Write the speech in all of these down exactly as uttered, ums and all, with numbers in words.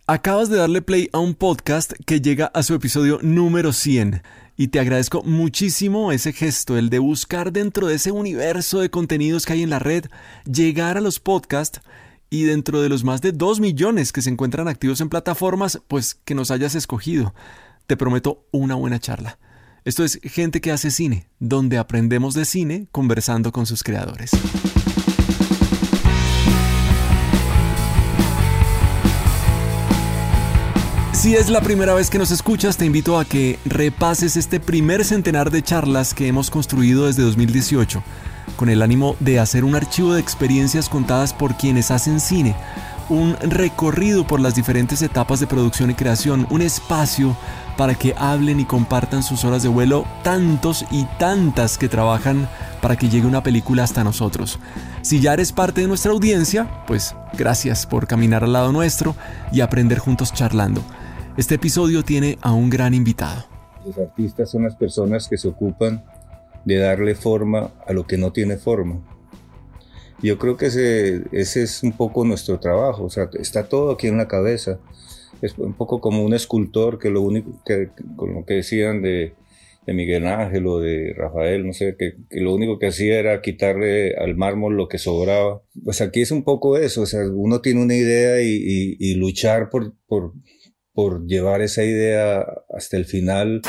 Acabas de darle play a un podcast que llega a su episodio número cien y te agradezco muchísimo ese gesto, el de buscar dentro de ese universo de contenidos que hay en la red, llegar a los podcasts y dentro de los más de dos millones que se encuentran activos en plataformas, pues que nos hayas escogido. Te prometo una buena charla. Esto es Gente que hace cine, donde aprendemos de cine conversando con sus creadores. Si es la primera vez que nos escuchas, te invito a que repases este primer centenar de charlas que hemos construido desde dos mil dieciocho, con el ánimo de hacer un archivo de experiencias contadas por quienes hacen cine, un recorrido por las diferentes etapas de producción y creación, un espacio para que hablen y compartan sus horas de vuelo, tantos y tantas que trabajan para que llegue una película hasta nosotros. Si ya eres parte de nuestra audiencia, pues gracias por caminar al lado nuestro y aprender juntos charlando. Este episodio tiene a un gran invitado. Los artistas son las personas que se ocupan de darle forma a lo que no tiene forma. Yo creo que ese, ese es un poco nuestro trabajo, o sea, está todo aquí en la cabeza. Es un poco como un escultor que lo único que, como que decían de, de Miguel Ángel o de Rafael, no sé, que, que lo único que hacía era quitarle al mármol lo que sobraba. Pues aquí es un poco eso, o sea, uno tiene una idea y, y, y luchar por, por, por llevar esa idea hasta el final.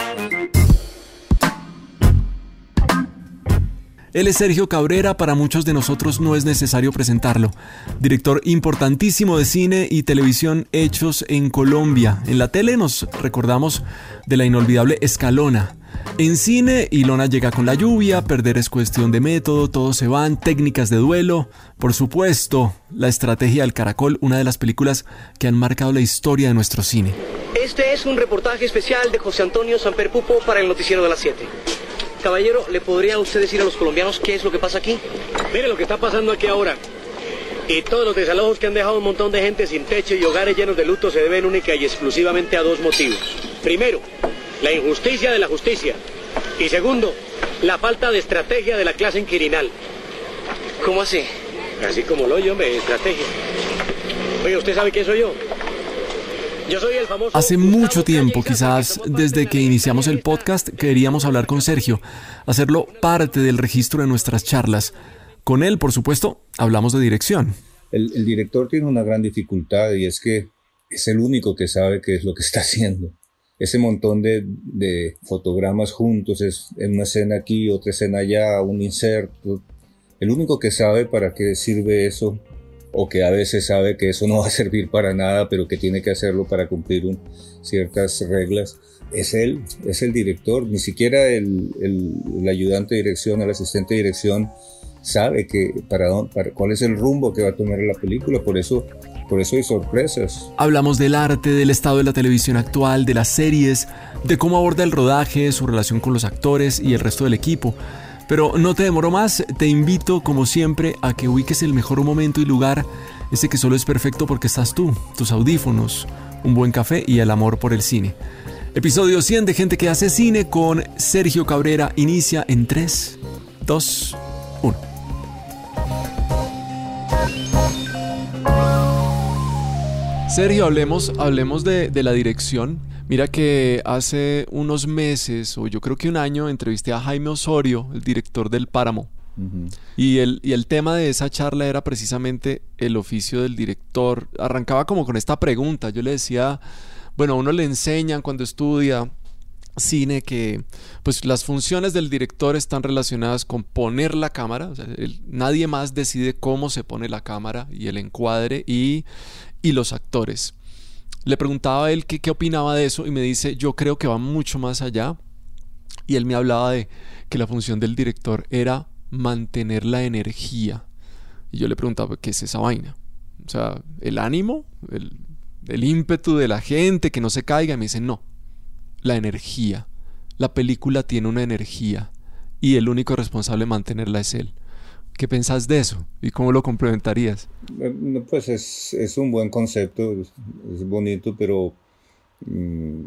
Él es Sergio Cabrera, para muchos de nosotros no es necesario presentarlo. Director importantísimo de cine y televisión hechos en Colombia. En la tele nos recordamos de la inolvidable Escalona. En cine, Ilona llega con la lluvia, Perder es cuestión de método, Todos se van, Técnicas de duelo. Por supuesto, La estrategia del caracol, una de las películas que han marcado la historia de nuestro cine. Este es un reportaje especial de José Antonio Samper Pupo para el noticiero de las siete. Caballero, ¿le podría usted decir a los colombianos qué es lo que pasa aquí? Mire lo que está pasando aquí ahora. Y todos los desalojos que han dejado un montón de gente sin techo y hogares llenos de luto se deben única y exclusivamente a dos motivos. Primero, la injusticia de la justicia. Y segundo, la falta de estrategia de la clase inquirinal. ¿Cómo así? Así como lo oye, hombre, estrategia. Oye, ¿usted sabe quién soy yo? Yo soy el famoso... Hace mucho tiempo, quizás desde que iniciamos el podcast, queríamos hablar con Sergio, hacerlo parte del registro de nuestras charlas. Con él, por supuesto, hablamos de dirección. El, el director tiene una gran dificultad y es que es el único que sabe qué es lo que está haciendo. Ese montón de, de fotogramas juntos, es en una escena aquí, otra escena allá, un inserto. El único que sabe para qué sirve eso, o que a veces sabe que eso no va a servir para nada, pero que tiene que hacerlo para cumplir un, ciertas reglas, es él, es el director. Ni siquiera el, el, el ayudante de dirección, el asistente de dirección sabe que para, para cuál es el rumbo que va a tomar la película, por eso, por eso hay sorpresas. Hablamos del arte, del estado de la televisión actual, de las series, de cómo aborda el rodaje, su relación con los actores y el resto del equipo. Pero no te demoro más, te invito como siempre a que ubiques el mejor momento y lugar, ese que solo es perfecto porque estás tú, tus audífonos, un buen café y el amor por el cine. Episodio cien de Gente que hace cine con Sergio Cabrera inicia en tres, dos, uno. Sergio, hablemos, hablemos de, de la dirección. Mira que hace unos meses, o yo creo que un año, entrevisté a Jaime Osorio, el director del Páramo. Uh-huh. Y, el, y el tema de esa charla era precisamente el oficio del director. Arrancaba como con esta pregunta. Yo le decía, bueno, a uno le enseñan cuando estudia cine que pues las funciones del director están relacionadas con poner la cámara. O sea, el, nadie más decide cómo se pone la cámara y el encuadre y, y los actores. Le preguntaba a él qué, qué opinaba de eso y me dice, yo creo que va mucho más allá. Y él me hablaba de que la función del director era mantener la energía. Y yo le preguntaba, ¿qué es esa vaina? O sea, el ánimo, el, el ímpetu de la gente, que no se caiga. Y me dice, no, la energía. La película tiene una energía y el único responsable de mantenerla es él. ¿Qué pensás de eso? ¿Y cómo lo complementarías? Pues es, es un buen concepto, es, es bonito, pero mm,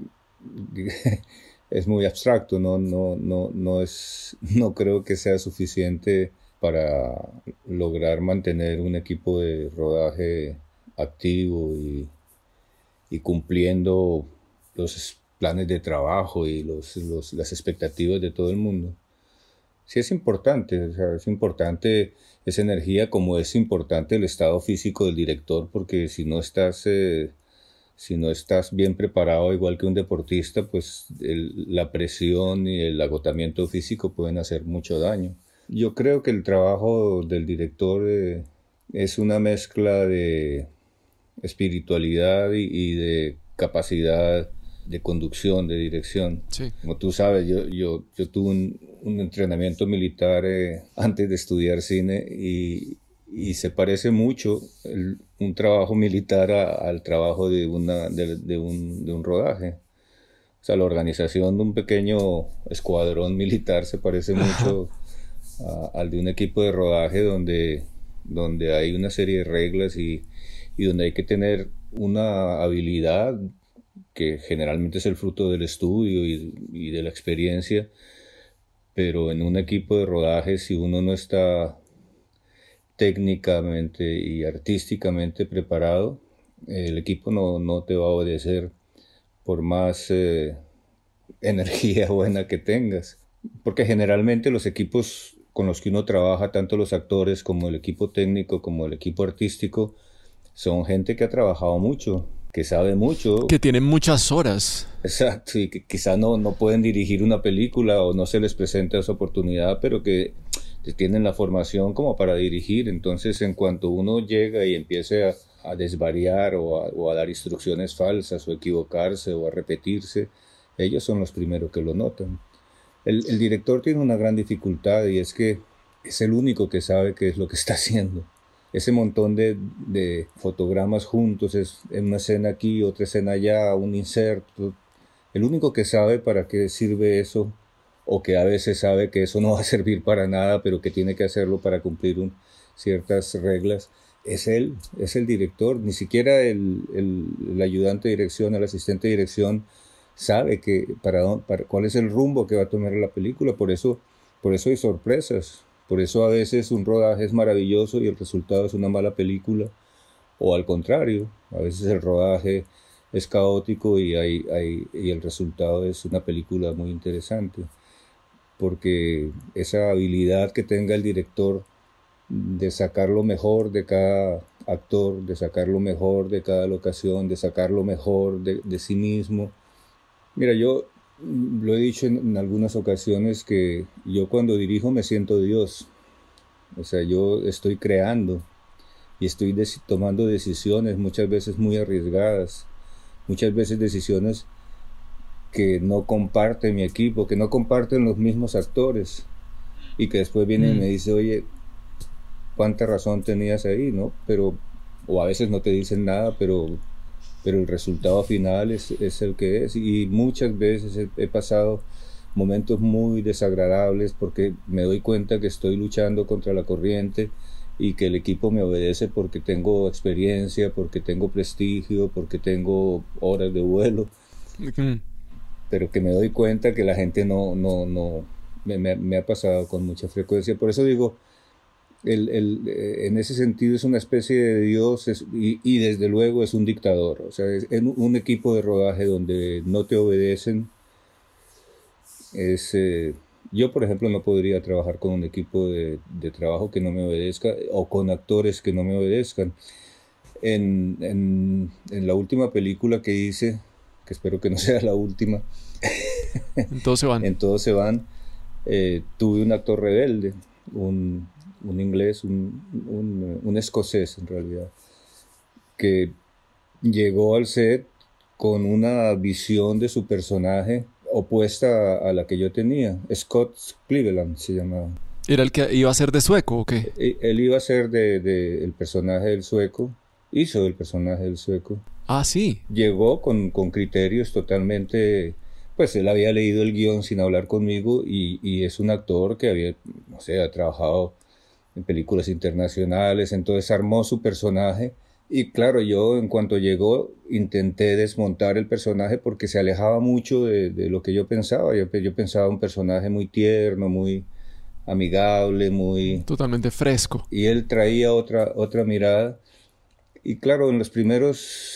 es muy abstracto, ¿no? No, no, no, es, no creo que sea suficiente para lograr mantener un equipo de rodaje activo y, y cumpliendo los planes de trabajo y los, los, las expectativas de todo el mundo. Sí es importante, o sea, es importante esa energía, como es importante el estado físico del director, porque si no estás, eh, si no estás bien preparado, igual que un deportista, pues el, la presión y el agotamiento físico pueden hacer mucho daño. Yo creo que el trabajo del director eh, es una mezcla de espiritualidad y, y de capacidad de conducción, de dirección. Sí. Como tú sabes, yo, yo, yo tuve un, un entrenamiento militar eh, antes de estudiar cine y, y se parece mucho el, un trabajo militar a, al trabajo de, una, de, de, un, de un rodaje. O sea, la organización de un pequeño escuadrón militar se parece mucho a, al de un equipo de rodaje donde, donde hay una serie de reglas y, y donde hay que tener una habilidad que generalmente es el fruto del estudio y, y de la experiencia, pero en un equipo de rodaje, si uno no está técnicamente y artísticamente preparado, el equipo no, no te va a obedecer por más eh, energía buena que tengas, porque generalmente los equipos con los que uno trabaja, tanto los actores como el equipo técnico como el equipo artístico, son gente que ha trabajado mucho, que sabe mucho. Que tienen muchas horas. Exacto, y que quizá no, no pueden dirigir una película o no se les presenta esa oportunidad, pero que, que tienen la formación como para dirigir. Entonces, en cuanto uno llega y empiece a, a desvariar o a, o a dar instrucciones falsas o equivocarse o a repetirse, ellos son los primeros que lo notan. El, el director tiene una gran dificultad y es que es el único que sabe qué es lo que está haciendo. Ese montón de, de fotogramas juntos, es en una escena aquí, otra escena allá, un inserto. El único que sabe para qué sirve eso, o que a veces sabe que eso no va a servir para nada, pero que tiene que hacerlo para cumplir un, ciertas reglas, es él, es el director. Ni siquiera el, el, el ayudante de dirección, el asistente de dirección sabe que para, para cuál es el rumbo que va a tomar la película. Por eso, por eso hay sorpresas. Por eso a veces un rodaje es maravilloso y el resultado es una mala película, o al contrario, a veces el rodaje es caótico y, hay, hay, y el resultado es una película muy interesante, porque esa habilidad que tenga el director de sacar lo mejor de cada actor, de sacar lo mejor de cada locación, de sacar lo mejor de, de sí mismo. Mira, yo lo he dicho en, en algunas ocasiones que yo cuando dirijo me siento Dios. O sea, yo estoy creando y estoy des- tomando decisiones muchas veces muy arriesgadas, muchas veces decisiones que no comparte mi equipo, que no comparten los mismos actores y que después vienen mm. y me dicen, oye, cuánta razón tenías ahí, ¿no? Pero, o a veces no te dicen nada, pero pero el resultado final es, es el que es, y muchas veces he, he pasado momentos muy desagradables porque me doy cuenta que estoy luchando contra la corriente y que el equipo me obedece porque tengo experiencia, porque tengo prestigio, porque tengo horas de vuelo, mm. pero que me doy cuenta que la gente no, no, no, me, me, me ha pasado con mucha frecuencia. Por eso digo, El, el, en ese sentido es una especie de Dios es, y, y desde luego es un dictador. O sea, es, en un equipo de rodaje donde no te obedecen es, eh, yo por ejemplo no podría trabajar con un equipo de, de trabajo que no me obedezca o con actores que no me obedezcan. En, en, en la última película que hice, que espero que no sea la última, en Todos se van, en Todos se van eh, tuve un actor rebelde, un un inglés, un, un, un escocés en realidad, que llegó al set con una visión de su personaje opuesta a, a la que yo tenía. Scott Cleveland se llamaba. ¿Era el que iba a ser de sueco o qué? Él, él iba a ser de, de el personaje del sueco, hizo el personaje del sueco. Ah, sí. Llegó con, con criterios totalmente... Pues él había leído el guión sin hablar conmigo y, y es un actor que había, no sé, ha trabajado en películas internacionales, entonces armó su personaje y claro, yo en cuanto llegó intenté desmontar el personaje porque se alejaba mucho de, de lo que yo pensaba. Yo, yo pensaba un personaje muy tierno, muy amigable, muy... Totalmente fresco. Y él traía otra, otra mirada y claro, en los primeros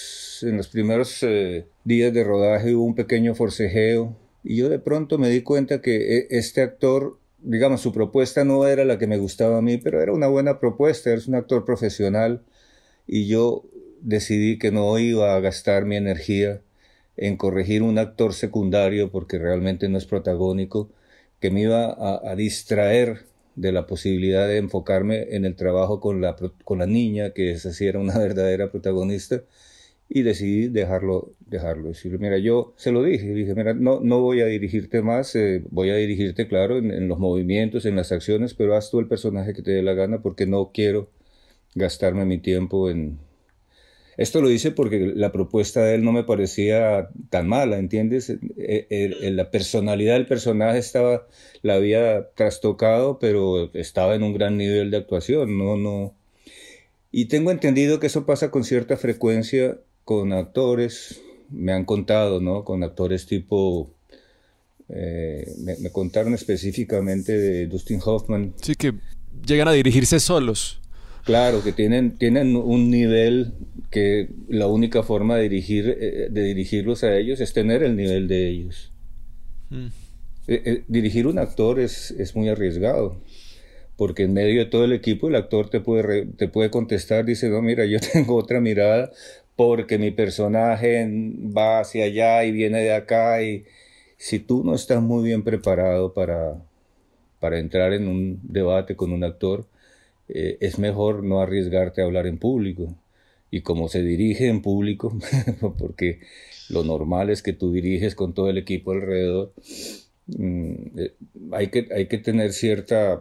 primeros, en los primeros eh, días de rodaje hubo un pequeño forcejeo y yo de pronto me di cuenta que este actor, digamos, su propuesta no era la que me gustaba a mí, pero era una buena propuesta, es un actor profesional y yo decidí que no iba a gastar mi energía en corregir un actor secundario porque realmente no es protagónico, que me iba a, a distraer de la posibilidad de enfocarme en el trabajo con la, con la niña, que esa sí era una verdadera protagonista, y decidí dejarlo, dejarlo. Decirle, mira, yo se lo dije, dije, mira, no, no voy a dirigirte más, eh, voy a dirigirte, claro, en, en los movimientos, en las acciones, pero haz tú el personaje que te dé la gana porque no quiero gastarme mi tiempo en... Esto lo hice porque la propuesta de él no me parecía tan mala, ¿entiendes? El, el, el, la personalidad del personaje estaba, la había trastocado, pero estaba en un gran nivel de actuación, no, no. Y tengo entendido que eso pasa con cierta frecuencia con actores, me han contado, ¿no? Con actores tipo, eh, me, me contaron específicamente de Dustin Hoffman. Sí, que llegan a dirigirse solos. Claro, que tienen, tienen un nivel que la única forma de, dirigir, eh, de dirigirlos a ellos es tener el nivel de ellos. Mm. Eh, eh, dirigir un actor es, es muy arriesgado, porque en medio de todo el equipo el actor te puede, re, te puede contestar, dice, no, mira, yo tengo otra mirada porque mi personaje va hacia allá y viene de acá, y si tú no estás muy bien preparado para, para entrar en un debate con un actor, Eh, es mejor no arriesgarte a hablar en público. Y como se dirige en público, porque lo normal es que tú diriges con todo el equipo alrededor, mm, eh, hay que, hay que tener cierta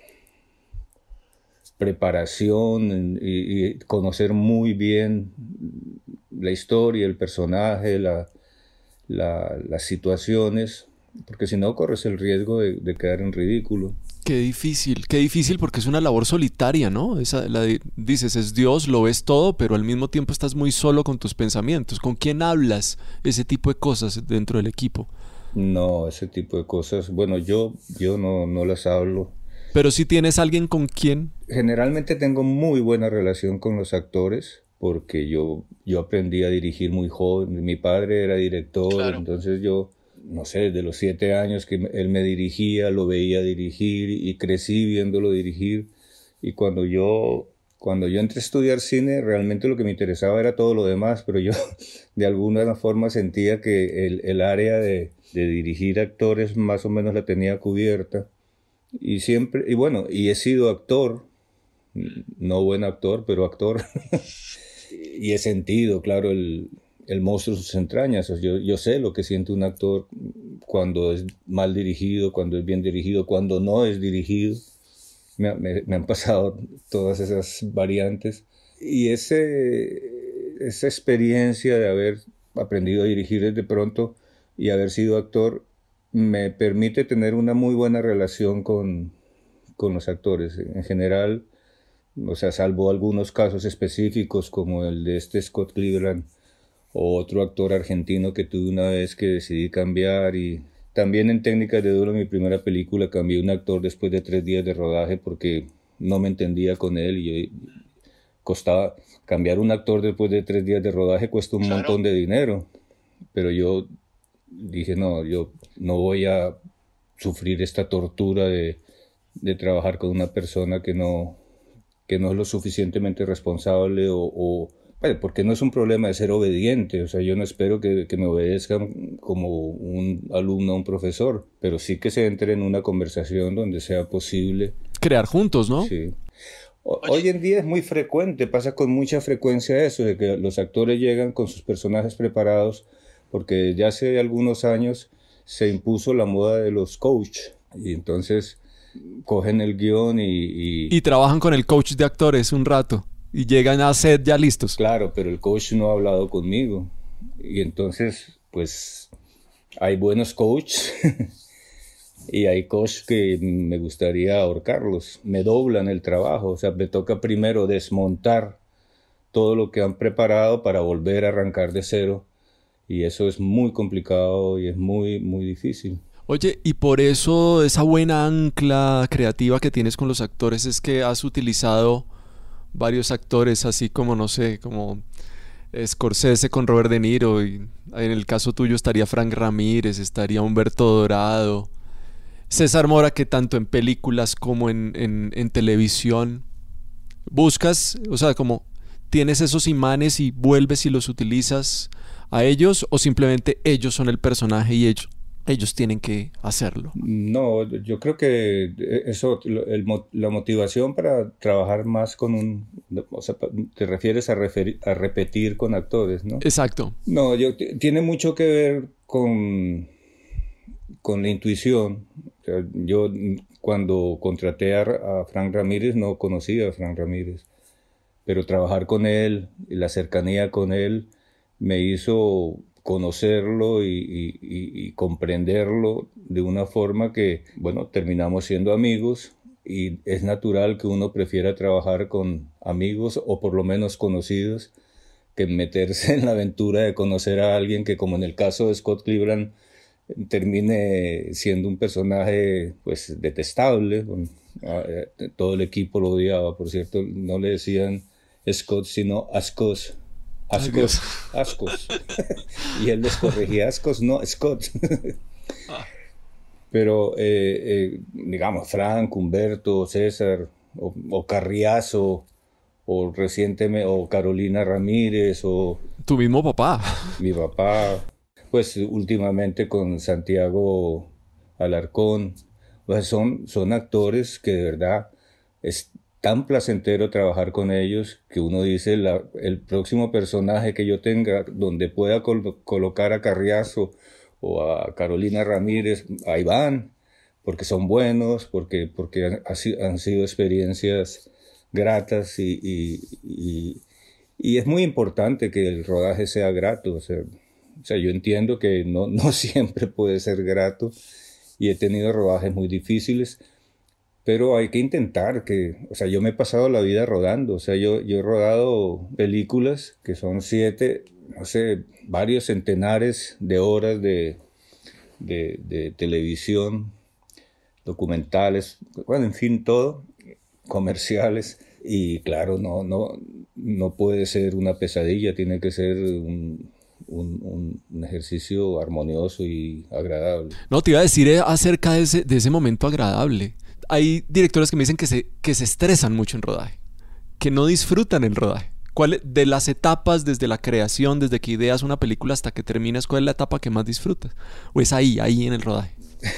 preparación y, y conocer muy bien la historia, el personaje, la, la, las situaciones, porque si no corres el riesgo de, de quedar en ridículo. Qué difícil, qué difícil porque es una labor solitaria, ¿no? Esa, la de, dices, es Dios, lo ves todo, pero al mismo tiempo estás muy solo con tus pensamientos. ¿Con quién hablas ese tipo de cosas dentro del equipo? No, ese tipo de cosas, bueno, yo, yo no, no las hablo. Pero si tienes alguien con quien... Generalmente tengo muy buena relación con los actores, porque yo, yo aprendí a dirigir muy joven. Mi padre era director, claro. Entonces yo... no sé, de los siete años que él me dirigía, lo veía dirigir y crecí viéndolo dirigir. Y cuando yo, cuando yo entré a estudiar cine, realmente lo que me interesaba era todo lo demás, pero yo de alguna forma sentía que el, el área de, de dirigir actores más o menos la tenía cubierta. Y siempre, y bueno, y he sido actor, no buen actor, pero actor. Y he sentido, claro, el... el monstruo de sus entrañas. Yo, yo sé lo que siente un actor cuando es mal dirigido, cuando es bien dirigido, cuando no es dirigido. Me, me, me han pasado todas esas variantes. Y ese, esa experiencia de haber aprendido a dirigir desde pronto y haber sido actor me permite tener una muy buena relación con, con los actores. En general, o sea, salvo algunos casos específicos como el de este Scott Cleveland, o otro actor argentino que tuve una vez que decidí cambiar. Y también en Técnicas de Duelo, mi primera película, cambié un actor después de tres días de rodaje porque no me entendía con él. Y yo, costaba cambiar un actor después de tres días de rodaje, cuesta un claro. montón de dinero, pero yo dije no, yo no voy a sufrir esta tortura de, de trabajar con una persona que no, que no es lo suficientemente responsable o, o bueno, porque no es un problema de ser obediente, o sea, yo no espero que, que me obedezcan como un alumno o un profesor, pero sí que se entre en una conversación donde sea posible. Crear juntos, ¿no? Sí. O, hoy en día es muy frecuente, pasa con mucha frecuencia eso, de que los actores llegan con sus personajes preparados, porque ya hace algunos años se impuso la moda de los coach, y entonces cogen el guión y... Y, y trabajan con el coach de actores un rato. Y llegan a set ya listos. Claro, pero el coach no ha hablado conmigo. Y entonces, pues, hay buenos coaches y hay coaches que me gustaría ahorcarlos. Me doblan el trabajo. O sea, me toca primero desmontar todo lo que han preparado para volver a arrancar de cero. Y eso es muy complicado y es muy, muy difícil. Oye, y por eso esa buena ancla creativa que tienes con los actores es que has utilizado... varios actores, así como, no sé, como Scorsese con Robert De Niro, y en el caso tuyo estaría Frank Ramírez, estaría Humberto Dorado, César Mora, que tanto en películas como en, en, en televisión buscas, o sea, como tienes esos imanes y vuelves y los utilizas a ellos, o simplemente ellos son el personaje y ellos, ellos tienen que hacerlo. No, yo creo que eso, el, la motivación para trabajar más con un, o sea, te refieres a, referir, a repetir con actores, ¿no? Exacto. No, yo, tiene mucho que ver con, con la intuición. O sea, yo cuando contraté a, a Frank Ramírez no conocía a Frank Ramírez, pero trabajar con él y la cercanía con él me hizo conocerlo y, y, y comprenderlo de una forma que, bueno, terminamos siendo amigos, y es natural que uno prefiera trabajar con amigos o por lo menos conocidos que meterse en la aventura de conocer a alguien que, como en el caso de Scott Cleveland, termine siendo un personaje pues detestable. Todo el equipo lo odiaba, por cierto, no le decían Scott sino Ascos. Ascos, Ascos. Y él les corregía Ascos, no, Scott. Pero, eh, eh, digamos, Frank, Humberto, César, o, o Carriazo, o recientemente, o Carolina Ramírez, o... Tu mismo papá. Mi papá, pues últimamente con Santiago Alarcón. Pues son, son actores que de verdad es tan placentero trabajar con ellos, que uno dice, la, el próximo personaje que yo tenga donde pueda col- colocar a Carriazo o a Carolina Ramírez, ahí van, porque son buenos, porque, porque han, han sido experiencias gratas, y, y, y, y es muy importante que el rodaje sea grato. O sea, o sea yo entiendo que no, no siempre puede ser grato, y he tenido rodajes muy difíciles, pero hay que intentar que, o sea, yo me he pasado la vida rodando, o sea, yo, yo he rodado películas que son siete, no sé, varios centenares de horas de, de, de televisión, documentales, bueno, en fin, todo, comerciales, y claro, no, no, no puede ser una pesadilla, tiene que ser un, un, un, un ejercicio armonioso y agradable. No, te iba a decir acerca de ese, de ese momento agradable. Hay directores que me dicen que se, que se estresan mucho en rodaje, que no disfrutan el rodaje. ¿Cuál, de las etapas, desde la creación, desde que ideas una película hasta que terminas, cuál es la etapa que más disfrutas? ¿O es ahí, ahí en el rodaje?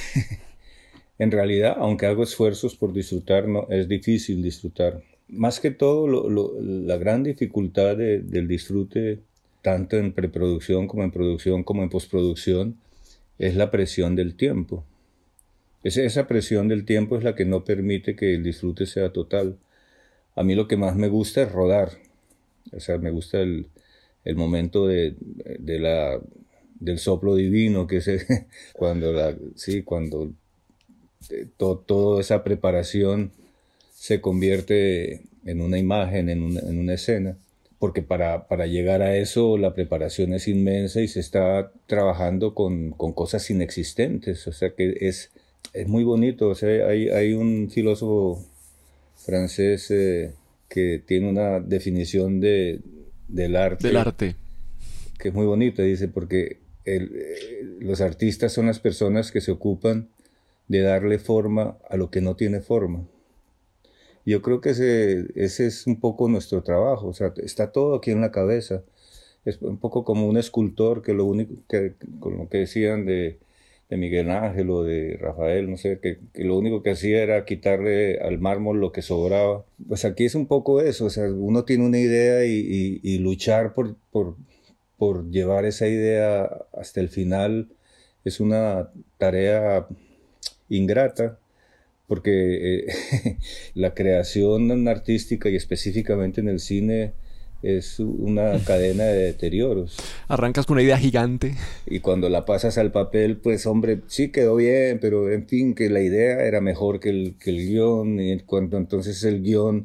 En realidad, aunque hago esfuerzos por disfrutar, no, es difícil disfrutar. Más que todo, lo, lo, la gran dificultad de, del disfrute, tanto en preproducción como en producción como en postproducción, es la presión del tiempo. Esa presión del tiempo es la que no permite que el disfrute sea total. A mí lo que más me gusta es rodar. O sea, me gusta el, el momento de, de la, del soplo divino, que es cuando, la, sí, cuando to, toda esa preparación se convierte en una imagen, en una, en una escena. Porque para, para llegar a eso la preparación es inmensa y se está trabajando con, con cosas inexistentes. O sea que es... Es muy bonito. O sea, hay, hay un filósofo francés eh, que tiene una definición de, del arte. Del arte. Que es muy bonita, dice, porque el, eh, los artistas son las personas que se ocupan de darle forma a lo que no tiene forma. Yo creo que ese, ese es un poco nuestro trabajo. O sea, está todo aquí en la cabeza. Es un poco como un escultor que lo único que, con lo que decían de... de Miguel Ángel o de Rafael, no sé, que, que lo único que hacía era quitarle al mármol lo que sobraba. Pues aquí es un poco eso, o sea, uno tiene una idea y, y, y luchar por, por, por llevar esa idea hasta el final es una tarea ingrata, porque eh, la creación artística y específicamente en el cine es una cadena de deterioros. Arrancas con una idea gigante. Y cuando la pasas al papel, pues hombre, sí quedó bien, pero en fin, que la idea era mejor que el, que el guión. Y cuando entonces el guión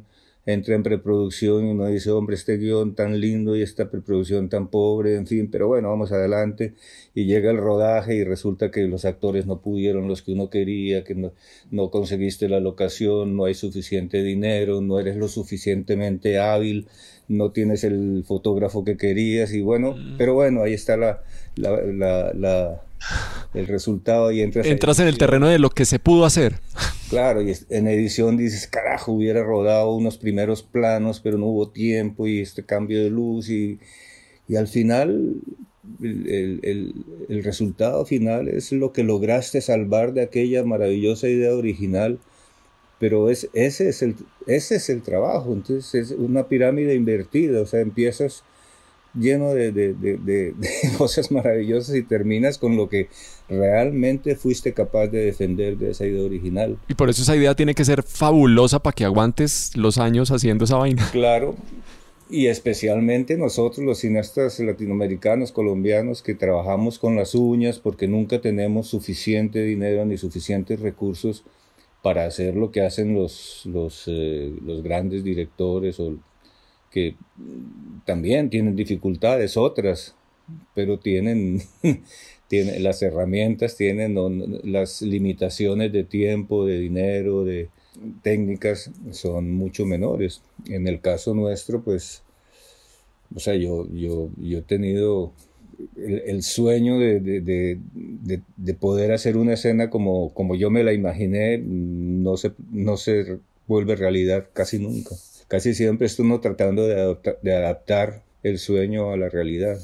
entra en preproducción y uno dice, hombre, este guión tan lindo y esta preproducción tan pobre, en fin, pero bueno, vamos adelante. Y llega el rodaje y resulta que los actores no pudieron los que uno quería, que no, no conseguiste la locación, no hay suficiente dinero, no eres lo suficientemente hábil, no tienes el fotógrafo que querías y bueno, mm. pero bueno, ahí está la, la, la, la, el resultado y entras, entras en el terreno de lo que se pudo hacer. Claro, y en edición dices, carajo, hubiera rodado unos primeros planos, pero no hubo tiempo y este cambio de luz y, y al final el, el, el, el resultado final es lo que lograste salvar de aquella maravillosa idea original, pero es, ese, es el, ese es el trabajo, entonces es una pirámide invertida, o sea, empiezas lleno de, de, de, de, de cosas maravillosas y terminas con lo que realmente fuiste capaz de defender de esa idea original. Y por eso esa idea tiene que ser fabulosa para que aguantes los años haciendo esa vaina. Claro, y especialmente nosotros los cineastas latinoamericanos, colombianos, que trabajamos con las uñas porque nunca tenemos suficiente dinero ni suficientes recursos para hacer lo que hacen los, los, eh, los grandes directores o que también tienen dificultades otras, pero tienen, tienen las herramientas, tienen no, las limitaciones de tiempo, de dinero, de técnicas son mucho menores. En el caso nuestro, pues, o sea, yo, yo, yo he tenido el, el sueño de, de, de, de, de poder hacer una escena como, como yo me la imaginé, no se, no se vuelve realidad casi nunca. Casi siempre estoy uno tratando de adaptar, de adaptar el sueño a la realidad.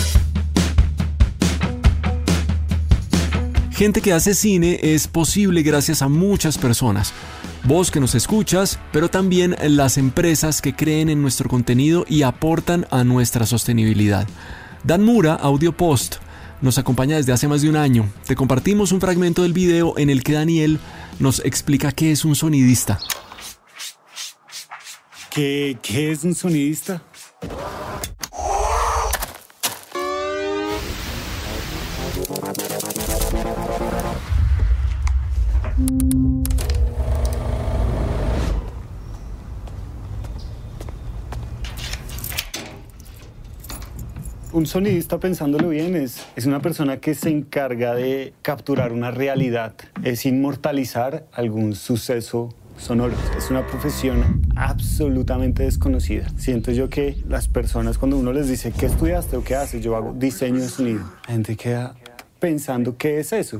Gente que hace cine es posible gracias a muchas personas. Vos que nos escuchas, pero también las empresas que creen en nuestro contenido y aportan a nuestra sostenibilidad. Dan Mura, Audio Post, nos acompaña desde hace más de un año. Te compartimos un fragmento del video en el que Daniel nos explica qué es un sonidista. ¿Qué, qué es un sonidista? Un sonidista, pensándolo bien, es, es una persona que se encarga de capturar una realidad, es inmortalizar algún suceso sonoro. Es una profesión absolutamente desconocida. Siento yo que las personas, cuando uno les dice ¿qué estudiaste o qué haces? Yo hago diseño de sonido. La gente queda pensando ¿qué es eso?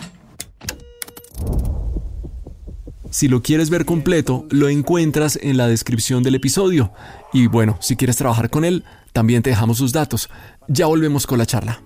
Si lo quieres ver completo, lo encuentras en la descripción del episodio. Y bueno, si quieres trabajar con él, también te dejamos sus datos. Ya volvemos con la charla.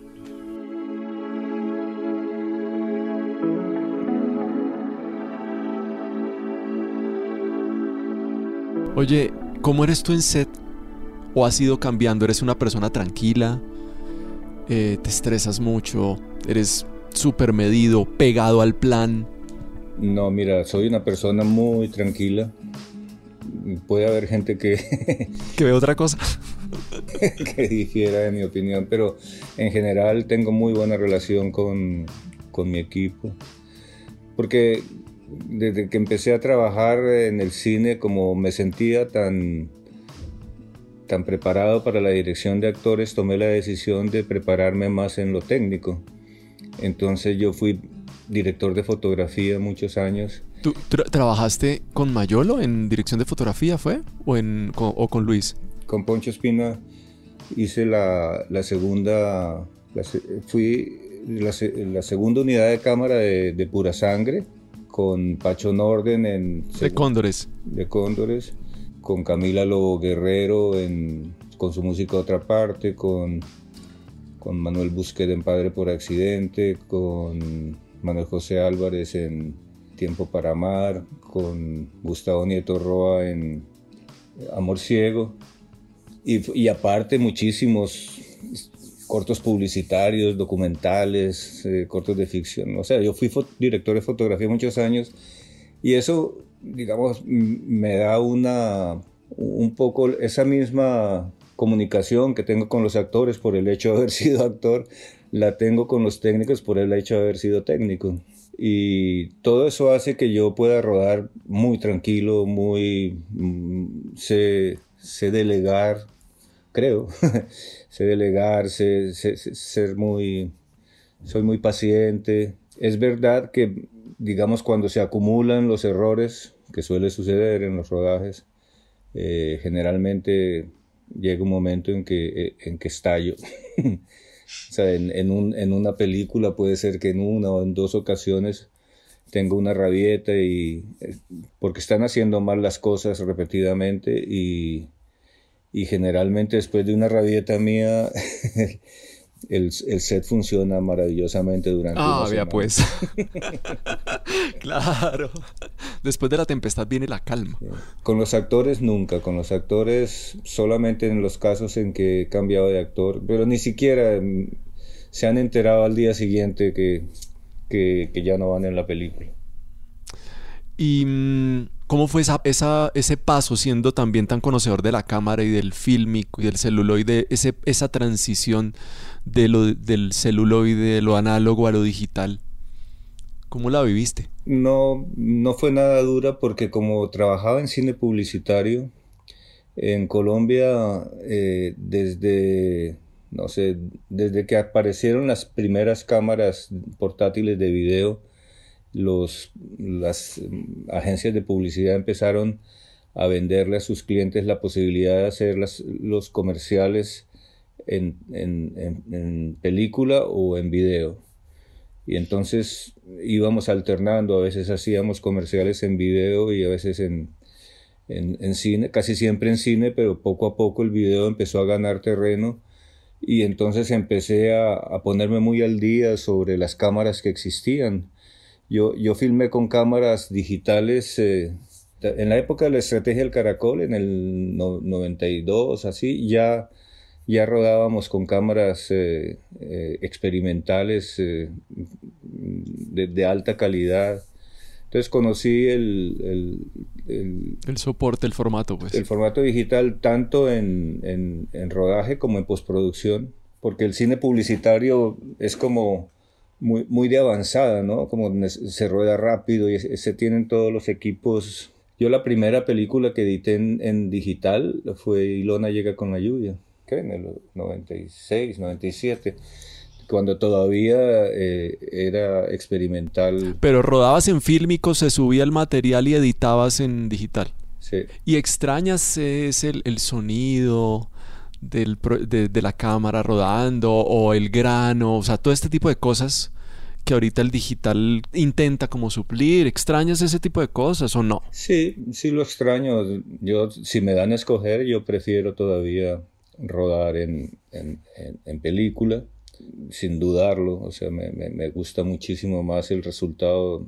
Oye, ¿cómo eres tú en set? ¿O has ido cambiando? ¿Eres una persona tranquila? Eh, ¿Te estresas mucho? ¿Eres súper medido, pegado al plan? No, mira, soy una persona muy tranquila. Puede haber gente que... que ve otra cosa. que difiera de mi opinión, pero en general tengo muy buena relación con, con mi equipo. Porque desde que empecé a trabajar en el cine, como me sentía tan, tan preparado para la dirección de actores, tomé la decisión de prepararme más en lo técnico. Entonces yo fui director de fotografía muchos años. ¿Tú tra- trabajaste con Mayolo en dirección de fotografía, fue? ¿O, en, con, o con Luis? Con Poncho Espina hice la, la segunda, la, fui la, la segunda unidad de cámara de, de Pura Sangre, con Pacho Norden en... De Cóndores. De Cóndores, con Camila Lobo Guerrero en, con su música Otra Parte, con, con Manuel Busquet en Padre por Accidente, con Manuel José Álvarez en Tiempo para Amar, con Gustavo Nieto Roa en Amor Ciego, y, y aparte muchísimos cortos publicitarios, documentales, eh, cortos de ficción. O sea, yo fui director de fotografía muchos años y eso, digamos, me da una, un poco esa misma comunicación que tengo con los actores por el hecho de haber sido actor, la tengo con los técnicos por el hecho de haber sido técnico. Y todo eso hace que yo pueda rodar muy tranquilo, muy... Mm, sé, sé delegar, creo. sé delegar, sé, sé, sé ser muy... Soy muy paciente. Es verdad que, digamos, cuando se acumulan los errores, que suele suceder en los rodajes, eh, generalmente llega un momento en que, en que estallo. O sea, en, en, un, en una película puede ser que en una o en dos ocasiones tengo una rabieta y, porque están haciendo mal las cosas repetidamente y, y generalmente después de una rabieta mía el, el set funciona maravillosamente durante ah, una vea semana. Pues. Claro. Después de la tempestad viene la calma. Sí. Con los actores nunca, con los actores solamente en los casos en que he cambiado de actor, pero ni siquiera mm, se han enterado al día siguiente que, que, que ya no van en la película. ¿Y mmm, cómo fue esa, esa, ese paso, siendo también tan conocedor de la cámara y del fílmico y del celuloide, ese, esa transición de lo, del celuloide, de lo análogo a lo digital? ¿Cómo la viviste? No, no fue nada dura porque como trabajaba en cine publicitario, en Colombia, eh, desde, no sé, desde que aparecieron las primeras cámaras portátiles de video, los, las agencias de publicidad empezaron a venderle a sus clientes la posibilidad de hacer las, los comerciales en, en, en, en película o en video. Y entonces íbamos alternando, a veces hacíamos comerciales en video y a veces en, en, en cine, casi siempre en cine, pero poco a poco el video empezó a ganar terreno y entonces empecé a, a ponerme muy al día sobre las cámaras que existían. Yo, yo filmé con cámaras digitales eh, en la época de la estrategia del Caracol, en el no, noventa y dos, así, ya... Ya rodábamos con cámaras eh, eh, experimentales eh, de, de alta calidad. Entonces conocí el, el, el, el soporte, el formato, pues. El formato digital tanto en, en, en rodaje como en postproducción, porque el cine publicitario es como muy, muy de avanzada, ¿no? Como se rueda rápido y se tienen todos los equipos. Yo la primera película que edité en, en digital fue Ilona llega con la lluvia. En el noventa y seis, noventa y siete, cuando todavía eh, era experimental. Pero rodabas en fílmico, se subía el material y editabas en digital. Sí. ¿Y extrañas es el, el sonido del, de, de la cámara rodando o el grano? O sea, todo este tipo de cosas que ahorita el digital intenta como suplir. ¿Extrañas ese tipo de cosas o no? Sí, sí lo extraño. Yo, si me dan a escoger, yo prefiero todavía rodar en, en, en, en película, sin dudarlo. O sea, me, me, me gusta muchísimo más el resultado.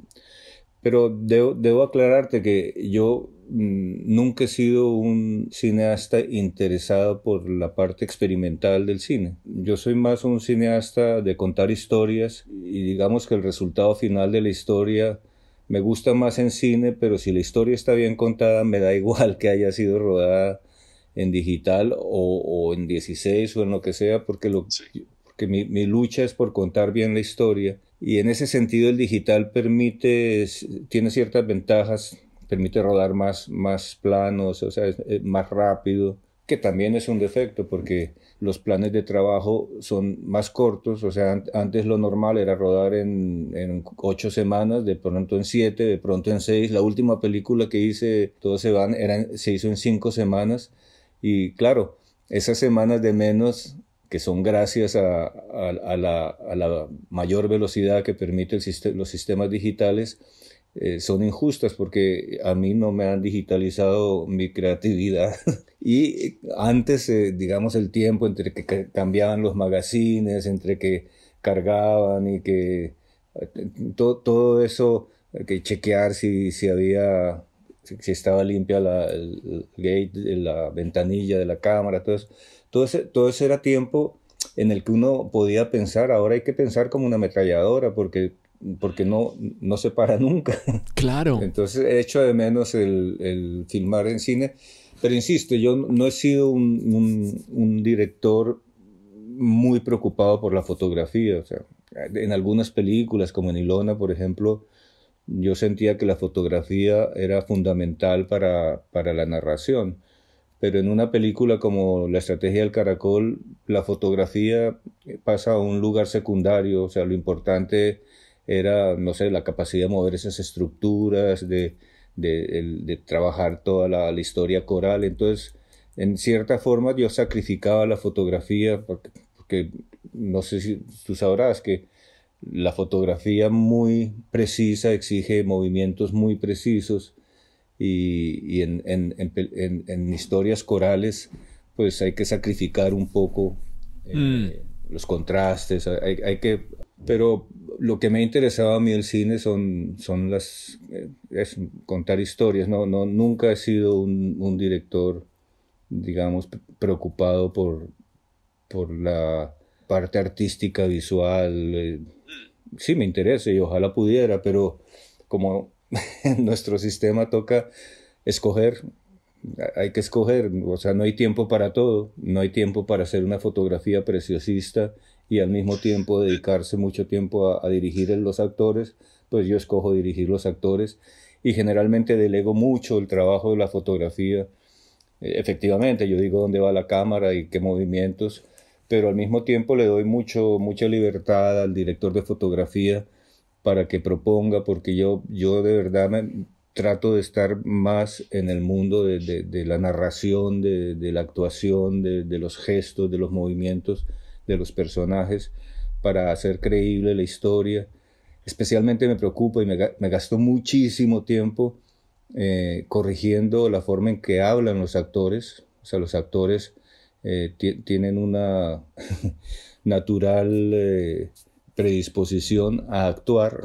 Pero debo, debo aclararte que yo mmm, nunca he sido un cineasta interesado por la parte experimental del cine. Yo soy más un cineasta de contar historias y digamos que el resultado final de la historia me gusta más en cine, pero si la historia está bien contada me da igual que haya sido rodada en digital o, o en dieciséis o en lo que sea, porque, lo, sí. porque mi, mi lucha es por contar bien la historia y en ese sentido el digital permite, tiene ciertas ventajas, permite rodar más, más planos, o sea, es, es más rápido, que también es un defecto porque los planes de trabajo son más cortos, o sea, antes lo normal era rodar en, en ocho semanas, de pronto en siete, de pronto en seis. La última película que hice, todos se van, eran, se hizo en cinco semanas. Y claro, esas semanas de menos, que son gracias a, a, a, la, a la mayor velocidad que permite el sist- los sistemas digitales, eh, son injustas porque a mí no me han digitalizado mi creatividad. Y antes, eh, digamos, el tiempo entre que cambiaban los magazines, entre que cargaban y que todo, todo eso, que chequear si, si había... si estaba limpia la, el, el gate, la ventanilla de la cámara, todo eso. Todo ese, todo ese era tiempo en el que uno podía pensar. Ahora hay que pensar como una ametralladora porque, porque no, no se para nunca. Claro. Entonces he hecho de menos el, el filmar en cine. Pero insisto, yo no he sido un, un, un director muy preocupado por la fotografía. O sea, en algunas películas, como en Ilona, por ejemplo, yo sentía que la fotografía era fundamental para, para la narración. Pero en una película como La Estrategia del Caracol, la fotografía pasa a un lugar secundario. O sea, lo importante era, no sé, la capacidad de mover esas estructuras, de, de, el, de trabajar toda la, la historia coral. Entonces, en cierta forma, yo sacrificaba la fotografía, porque, porque no sé si tú sabrás que la fotografía muy precisa exige movimientos muy precisos, y, y en, en, en, en, en historias corales, pues hay que sacrificar un poco eh, mm. los contrastes, hay, hay que... Pero lo que me interesaba a mí del cine son, son las... Eh, es contar historias, no, no, nunca he sido un, un director, digamos, preocupado por, por la parte artística, visual. Eh, sí me interesa y ojalá pudiera, pero como en nuestro sistema toca escoger, hay que escoger, o sea, no hay tiempo para todo, no hay tiempo para hacer una fotografía preciosista y al mismo tiempo dedicarse mucho tiempo a, a dirigir a los actores. Pues yo escojo dirigir los actores y generalmente delego mucho el trabajo de la fotografía. Efectivamente, yo digo dónde va la cámara y qué movimientos, pero al mismo tiempo le doy mucho, mucha libertad al director de fotografía para que proponga, porque yo, yo de verdad me trato de estar más en el mundo de, de, de la narración, de, de la actuación, de, de los gestos, de los movimientos de los personajes, para hacer creíble la historia. Especialmente me preocupa y me, me gasto muchísimo tiempo eh, corrigiendo la forma en que hablan los actores. O sea, los actores eh, tienen una natural eh, predisposición a actuar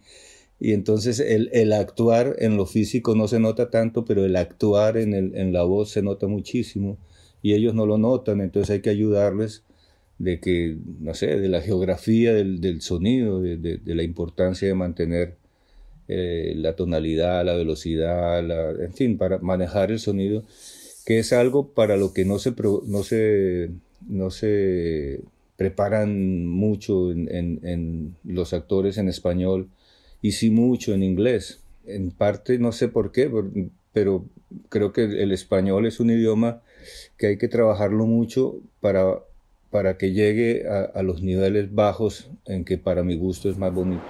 y entonces el, el actuar en lo físico no se nota tanto, pero el actuar en, el, en la voz se nota muchísimo y ellos no lo notan. Entonces hay que ayudarles de que, no sé, de la geografía del, del sonido, de, de, de la importancia de mantener eh, la tonalidad, la velocidad, la, en fin, para manejar el sonido, que es algo para lo que no se, no se, no se preparan mucho en, en, en los actores en español, y sí mucho en inglés. En parte, no sé por qué, pero creo que el español es un idioma que hay que trabajarlo mucho para, para que llegue a, a los niveles bajos en que para mi gusto es más bonito.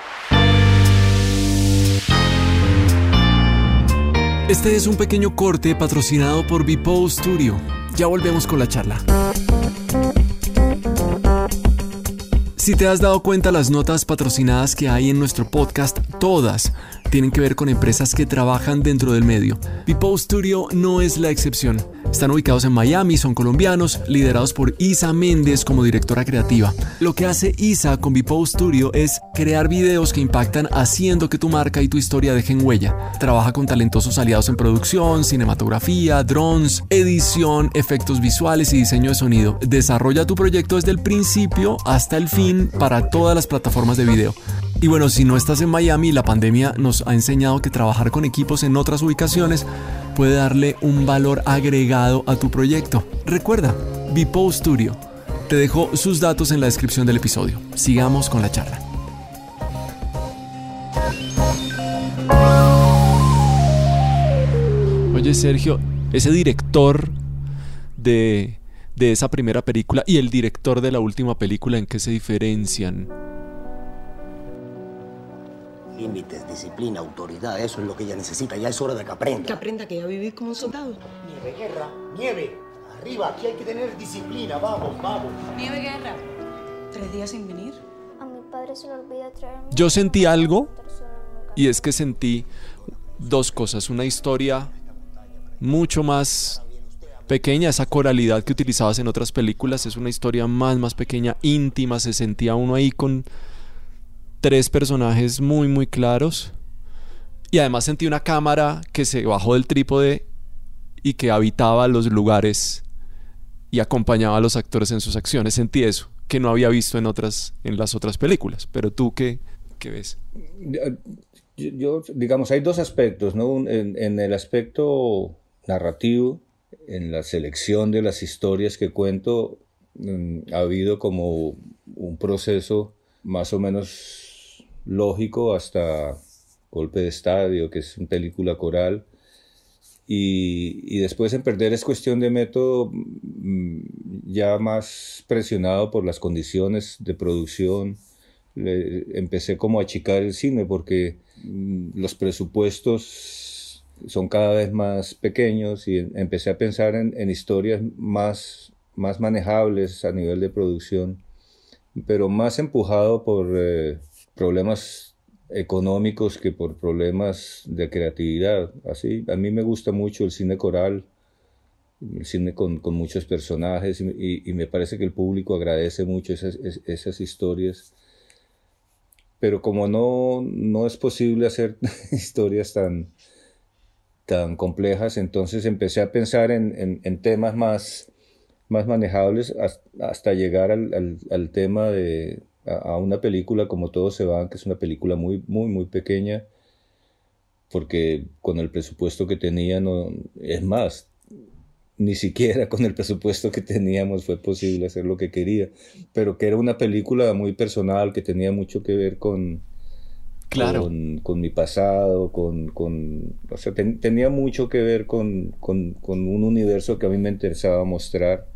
Este es un pequeño corte patrocinado por Vipo Studio. Ya volvemos con la charla. Si te has dado cuenta, las notas patrocinadas que hay en nuestro podcast, todas tienen que ver con empresas que trabajan dentro del medio. Vipo Studio no es la excepción. Están ubicados en Miami, son colombianos, liderados por Isa Méndez como directora creativa. Lo que hace Isa con Vipo Studio es crear videos que impactan haciendo que tu marca y tu historia dejen huella. Trabaja con talentosos aliados en producción, cinematografía, drones, edición, efectos visuales y diseño de sonido. Desarrolla tu proyecto desde el principio hasta el fin para todas las plataformas de video. Y bueno, si no estás en Miami, la pandemia nos ha enseñado que trabajar con equipos en otras ubicaciones puede darle un valor agregado a tu proyecto. Recuerda, Vipo Studio. Te dejo sus datos en la descripción del episodio. Sigamos con la charla. Oye, Sergio, ese director de, de esa primera película y el director de la última película, ¿en qué se diferencian? Límites, disciplina, autoridad, eso es lo que ella necesita. Ya es hora de que aprenda. Que aprenda que ya viví como un soldado. Nieve, Guerra, nieve. Arriba, aquí hay que tener disciplina. Vamos, vamos. Nieve, Guerra. ¿Tres días sin venir? A mi padre se le olvida traerme. Yo sentí algo, y es que sentí dos cosas. Una historia mucho más pequeña, esa coralidad que utilizabas en otras películas, es una historia más, más pequeña, íntima. Se sentía uno ahí con tres personajes muy muy claros, y además sentí una cámara que se bajó del trípode y que habitaba los lugares y acompañaba a los actores en sus acciones. Sentí eso que no había visto en otras en las otras películas. Pero tú, ¿qué, qué ves? Yo, yo, digamos, hay dos aspectos, ¿no? En, en el aspecto narrativo, en la selección de las historias que cuento, mm, ha habido como un proceso más o menos lógico hasta Golpe de Estadio, que es una película coral. Y, y después en Perder es cuestión de método, ya más presionado por las condiciones de producción, le, empecé como a achicar el cine porque los presupuestos son cada vez más pequeños y empecé a pensar en, en historias más, más manejables a nivel de producción, pero más empujado por eh, problemas económicos que por problemas de creatividad. Así, a mí me gusta mucho el cine coral, el cine con, con muchos personajes, y, y me parece que el público agradece mucho esas, esas historias. Pero como no, no es posible hacer historias tan, tan complejas, entonces empecé a pensar en, en, en temas más, más manejables hasta, hasta llegar al, al, al tema de a una película como Todos se van, que es una película muy, muy, muy pequeña, porque con el presupuesto que tenía, no, es más, ni siquiera con el presupuesto que teníamos fue posible hacer lo que quería, pero que era una película muy personal, que tenía mucho que ver con, claro. con, con mi pasado, con, con, o sea, ten, tenía mucho que ver con, con, con un universo que a mí me interesaba mostrar,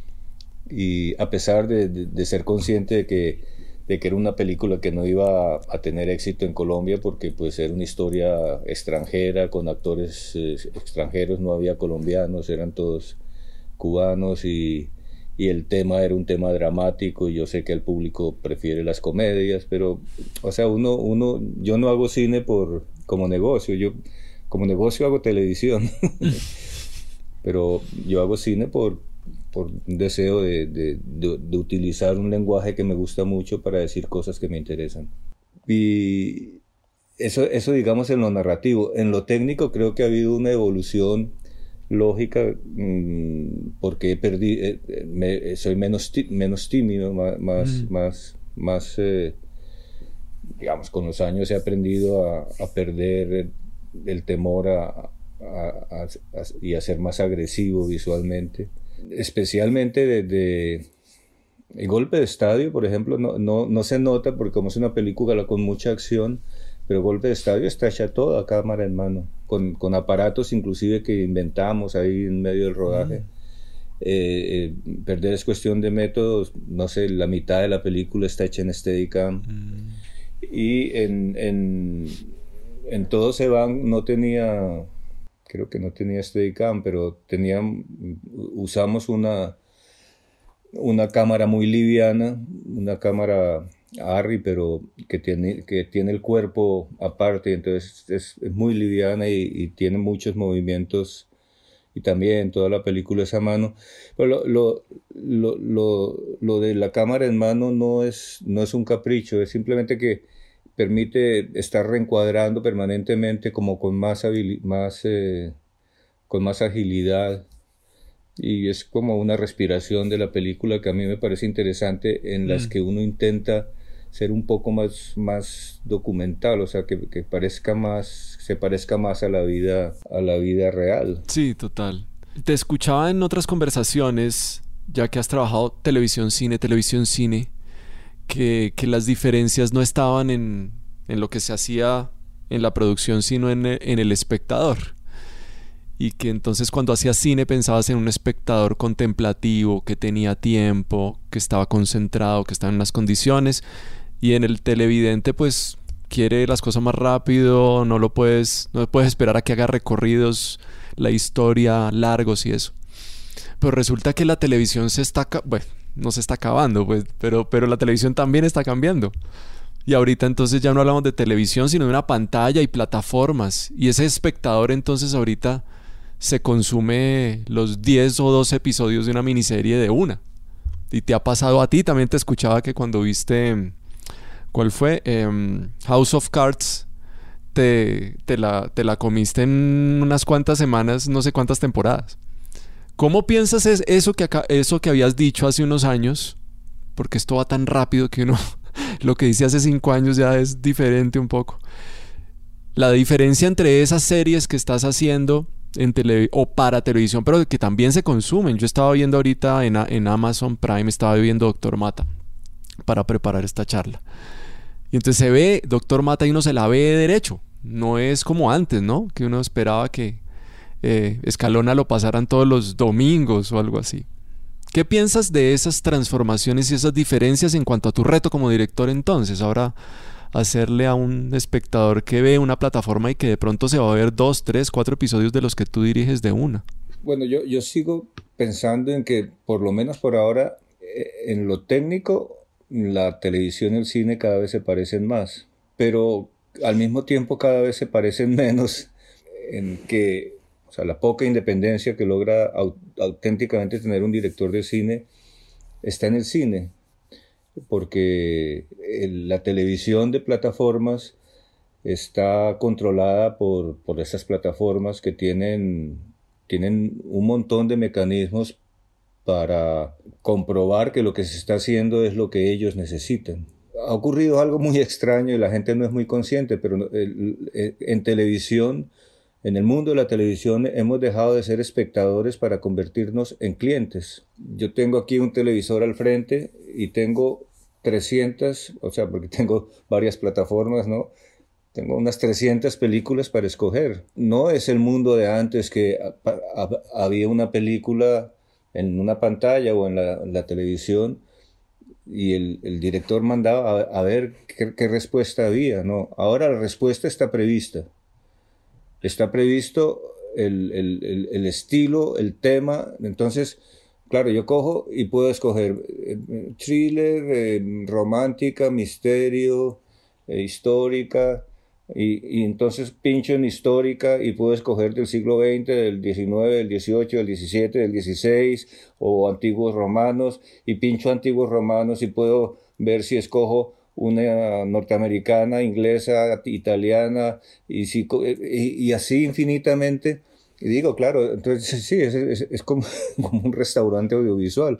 y a pesar de, de, de ser consciente de que de que era una película que no iba a, a tener éxito en Colombia porque pues era una historia extranjera con actores eh, extranjeros, no había colombianos, eran todos cubanos, y, y el tema era un tema dramático, y yo sé que el público prefiere las comedias, pero o sea, uno, uno, yo no hago cine por, como negocio, yo como negocio hago televisión, pero yo hago cine por por un deseo de, de, de, de utilizar un lenguaje que me gusta mucho para decir cosas que me interesan. Y eso, eso digamos en lo narrativo. En lo técnico creo que ha habido una evolución lógica, mmm, porque he perdido, eh, me, soy menos, tí, menos tímido, más, más, mm. más, más eh, digamos, con los años he aprendido a, a perder el, el temor a, a, a, a, y a ser más agresivo visualmente. Especialmente desde el Golpe de Estadio, por ejemplo, no, no, no se nota porque como es una película con mucha acción, pero Golpe de Estadio está hecha toda a cámara en mano, con, con aparatos inclusive que inventamos ahí en medio del rodaje. Mm. Eh, eh, Perder es cuestión de métodos, no sé, la mitad de la película está hecha en Steadicam. Mm. Y en, en, en Todos se van no tenía... creo que no tenía Steadicam, pero tenía, usamos una, una cámara muy liviana, una cámara Arri, pero que tiene, que tiene el cuerpo aparte, entonces es, es muy liviana y, y tiene muchos movimientos, y también toda la película es a mano. Pero lo, lo, lo, lo, lo de la cámara en mano no es, no es un capricho, es simplemente que permite estar reencuadrando permanentemente como con más, habili- más, eh, con más agilidad, y es como una respiración de la película que a mí me parece interesante, en mm. las que uno intenta ser un poco más, más documental, o sea, que, que parezca más, se parezca más a la vida, a la vida real. Sí, total. Te escuchaba en otras conversaciones, ya que has trabajado televisión, cine, televisión, cine, Que, que las diferencias no estaban en, en lo que se hacía en la producción, sino en, en el espectador. Y que entonces cuando hacías cine pensabas en un espectador contemplativo, que tenía tiempo, que estaba concentrado, que estaba en unas condiciones. Y en el televidente pues quiere las cosas más rápido, no lo puedes, no puedes esperar a que haga recorridos, la historia largos y eso. Pero resulta que la televisión se está... Bueno, no se está acabando, pues, pero, pero la televisión también está cambiando. Y ahorita entonces ya no hablamos de televisión, sino de una pantalla y plataformas. Y ese espectador entonces ahorita se consume los diez o doce episodios de una miniserie de una. Y te ha pasado a ti, también te escuchaba que cuando viste, ¿cuál fue? Um, House of Cards, te, te, la, te la comiste en unas cuantas semanas, no sé cuántas temporadas. ¿Cómo piensas es eso que, acá, eso que habías dicho hace unos años? Porque esto va tan rápido que uno lo que dice hace cinco años ya es diferente un poco. La diferencia entre esas series que estás haciendo en tele, o para televisión, pero que también se consumen. Yo estaba viendo ahorita en, en Amazon Prime, estaba viendo Doctor Mata para preparar esta charla. Y entonces se ve Doctor Mata y uno se la ve de derecho. No es como antes, ¿no? Que uno esperaba que eh, Escalona lo pasaran todos los domingos o algo así. ¿Qué piensas de esas transformaciones y esas diferencias en cuanto a tu reto como director entonces? Ahora hacerle a un espectador que ve una plataforma y que de pronto se va a ver dos, tres, cuatro episodios de los que tú diriges de una. Bueno, yo, yo sigo pensando en que, por lo menos por ahora, en lo técnico, la televisión y el cine cada vez se parecen más, pero al mismo tiempo cada vez se parecen menos en que, o sea, la poca independencia que logra aut- auténticamente tener un director de cine está en el cine. Porque el, la televisión de plataformas está controlada por, por esas plataformas que tienen, tienen un montón de mecanismos para comprobar que lo que se está haciendo es lo que ellos necesitan. Ha ocurrido algo muy extraño y la gente no es muy consciente, pero el, el, en televisión, en el mundo de la televisión, hemos dejado de ser espectadores para convertirnos en clientes. Yo tengo aquí un televisor al frente y tengo trescientas, o sea, porque tengo varias plataformas, ¿no? Tengo unas trescientas películas para escoger. No es el mundo de antes que a, a, había una película en una pantalla o en la, en la televisión y el, el director mandaba a, a ver qué, qué respuesta había, ¿no? Ahora la respuesta está prevista. Está previsto el, el, el, el estilo, el tema, entonces... Claro, yo cojo y puedo escoger eh, thriller, eh, romántica, misterio, eh, histórica, y, y entonces pincho en histórica y puedo escoger del siglo veinte, del diecinueve, del dieciocho, del diecisiete, del dieciséis, o antiguos romanos, y pincho antiguos romanos y puedo ver si escojo una norteamericana, inglesa, italiana, y, si, y, y así infinitamente. Y digo, claro, entonces sí, es, es, es como, como un restaurante audiovisual.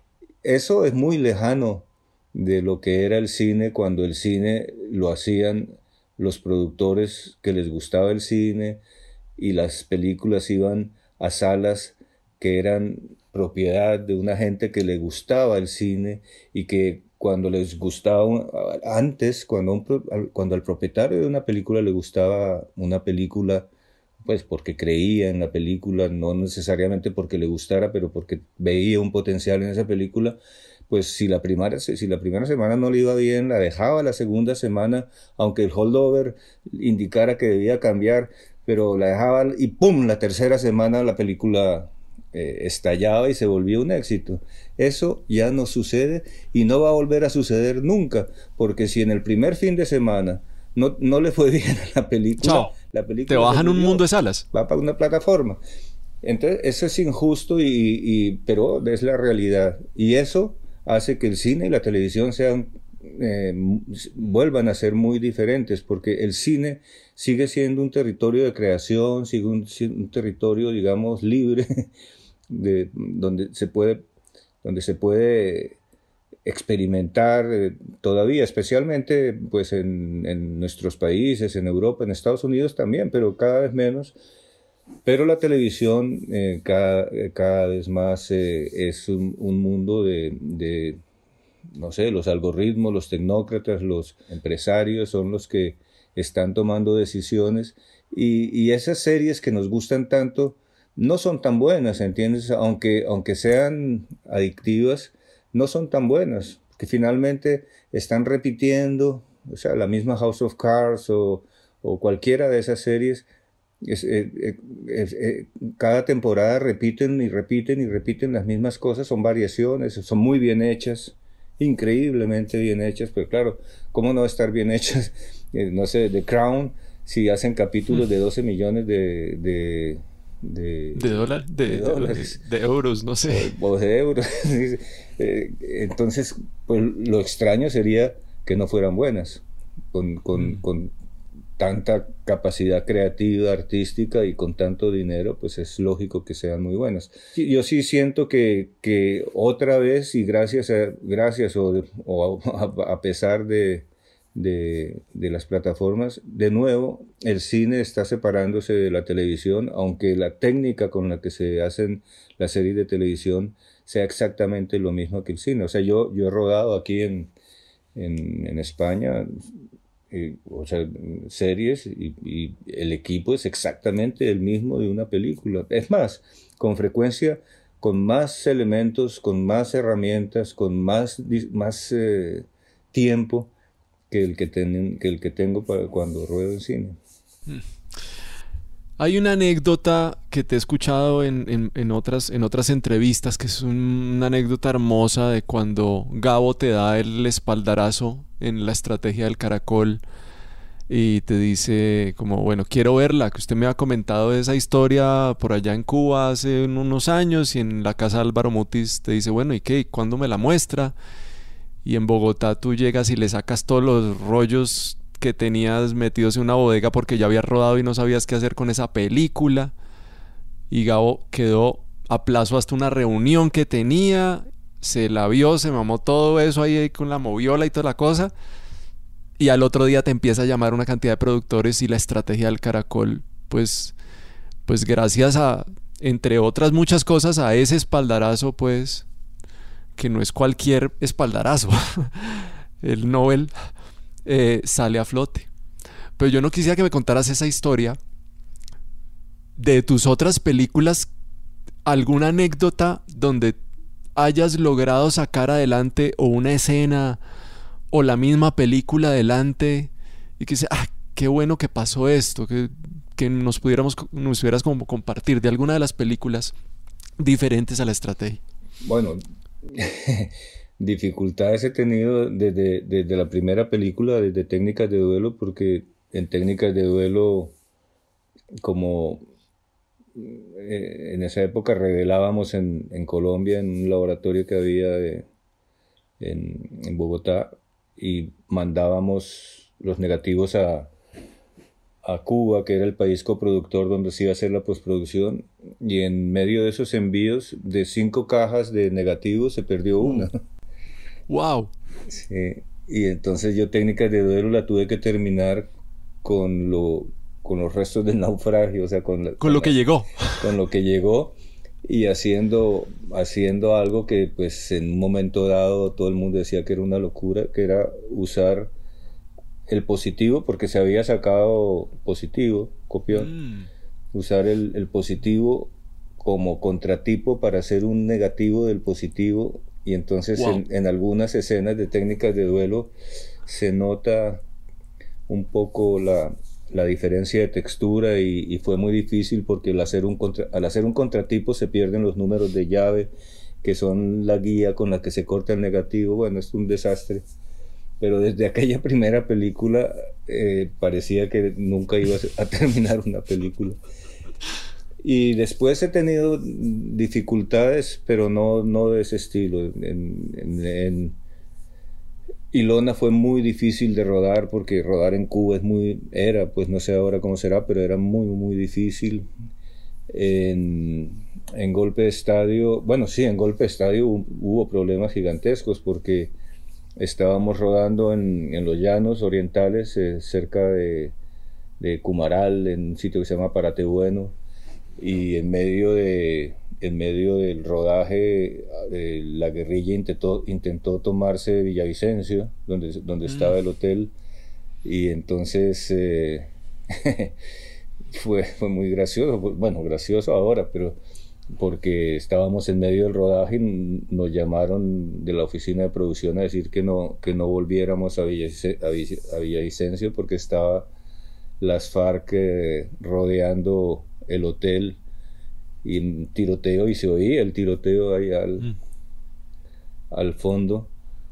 Eso es muy lejano de lo que era el cine cuando el cine lo hacían los productores que les gustaba el cine y las películas iban a salas que eran propiedad de una gente que le gustaba el cine y que cuando les gustaba, un, antes, cuando, un, cuando al propietario de una película le gustaba una película, pues porque creía en la película, no necesariamente porque le gustara, pero porque veía un potencial en esa película, pues si la primera, si la primera semana no le iba bien, la dejaba la segunda semana, aunque el holdover indicara que debía cambiar, pero la dejaba y ¡pum!, la tercera semana la película eh, estallaba y se volvía un éxito. Eso ya no sucede y no va a volver a suceder nunca, porque si en el primer fin de semana no, no le fue bien a la película, Chao. la película te bajan murió, un mundo de salas. Va para una plataforma. Entonces, eso es injusto, y, y, pero es la realidad. Y eso hace que el cine y la televisión sean, eh, vuelvan a ser muy diferentes, porque el cine sigue siendo un territorio de creación, sigue un, un territorio, digamos, libre, de, donde se puede, donde se puede experimentar eh, todavía, especialmente pues en, en nuestros países, en Europa, en Estados Unidos también, pero cada vez menos. Pero la televisión eh, cada, cada vez más eh, es un, un mundo de, de, no sé, los algoritmos, los tecnócratas, los empresarios son los que están tomando decisiones, y, y esas series que nos gustan tanto no son tan buenas, ¿entiendes? Aunque, aunque sean adictivas, no son tan buenas, porque finalmente están repitiendo, o sea, la misma House of Cards o, o cualquiera de esas series. Es, eh, es, eh, cada temporada repiten y repiten y repiten las mismas cosas, son variaciones, son muy bien hechas, increíblemente bien hechas, pero claro, ¿cómo no estar bien hechas? Eh, no sé, The Crown, si hacen capítulos de doce millones de... de de, de, dólar, de, de dólares, de, de euros, no sé. O, o de euros. eh, entonces, pues lo extraño sería que no fueran buenas, con... con, mm. con tanta capacidad creativa, artística y con tanto dinero, pues es lógico que sean muy buenas. Yo sí siento que, que otra vez, y gracias a, gracias o, o a, a pesar de, de, de las plataformas. De nuevo, el cine está separándose de la televisión, aunque la técnica con la que se hacen las series de televisión sea exactamente lo mismo que el cine. O sea, yo, yo he rodado aquí en, en, en España, eh, o sea, series, y, y el equipo es exactamente el mismo de una película. Es más, con frecuencia, con más elementos, con más herramientas, con más, más eh, tiempo que el que, ten, que el que tengo para cuando ruedo en cine. Hay una anécdota que te he escuchado en, en, en, otras, en otras entrevistas, que es un, una anécdota hermosa de cuando Gabo te da el espaldarazo en la estrategia del Caracol y te dice como, bueno, quiero verla, que usted me ha comentado de esa historia por allá en Cuba hace unos años, y en la casa de Álvaro Mutis te dice, bueno, ¿y qué? ¿Cuándo me la muestra? Y en Bogotá tú llegas y le sacas todos los rollos que tenías metidos en una bodega porque ya habías rodado y no sabías qué hacer con esa película, y Gabo quedó a plazo hasta una reunión que tenía, se la vio, se mamó todo eso ahí, ahí con la moviola y toda la cosa, y al otro día te empieza a llamar una cantidad de productores, y la estrategia del Caracol, pues, pues gracias a, entre otras muchas cosas, a ese espaldarazo, pues, que no es cualquier espaldarazo, el Nobel, eh, sale a flote. Pero yo no quisiera que me contaras esa historia de tus otras películas, alguna anécdota donde hayas logrado sacar adelante o una escena o la misma película adelante y que sea, ah, qué bueno que pasó esto, que, que nos pudiéramos, nos pudieras como compartir de alguna de las películas diferentes a la estrategia. Bueno, dificultades he tenido desde, desde la primera película, desde Técnicas de Duelo, porque en Técnicas de Duelo, como eh, en esa época revelábamos en, en Colombia, en un laboratorio que había de, en, en Bogotá, y mandábamos los negativos a, a Cuba, que era el país coproductor donde se iba a hacer la postproducción, y en medio de esos envíos, de cinco cajas de negativos se perdió una. ¡Wow! Sí, y entonces yo Técnicas de Duelo la tuve que terminar con lo con los restos del naufragio, o sea, con, la, con, con lo la, que llegó. Con lo que llegó, y haciendo, haciendo algo que pues en un momento dado todo el mundo decía que era una locura, que era usar el positivo, porque se había sacado positivo, copión, mm. usar el, el positivo como contratipo para hacer un negativo del positivo, y entonces wow. en, en algunas escenas de Técnicas de Duelo se nota un poco la, la diferencia de textura, y, y fue muy difícil porque al hacer, un contra, al hacer un contratipo se pierden los números de llave, que son la guía con la que se corta el negativo. Bueno, es un desastre. Pero desde aquella primera película eh, parecía que nunca iba a terminar una película. Y después he tenido dificultades, pero no, no de ese estilo. En, en, en Ilona fue muy difícil de rodar, porque rodar en Cuba es muy, era, pues no sé ahora cómo será, pero era muy, muy difícil. En, en Golpe de Estadio, bueno, sí, en Golpe de Estadio hubo, hubo problemas gigantescos, porque estábamos rodando en, en los llanos orientales, eh, cerca de, de Cumaral, en un sitio que se llama Paratebueno, y en medio de en medio del rodaje eh, la guerrilla intentó, intentó tomarse Villavicencio, donde, donde mm. estaba el hotel, y entonces eh, fue, fue muy gracioso, bueno, gracioso ahora, pero porque estábamos en medio del rodaje y nos llamaron de la oficina de producción a decir que no, que no volviéramos a, Villavicencio, a Villavicencio porque estaba las FARC eh, rodeando el hotel, y un tiroteo, y se oía el tiroteo ahí al, mm. al fondo,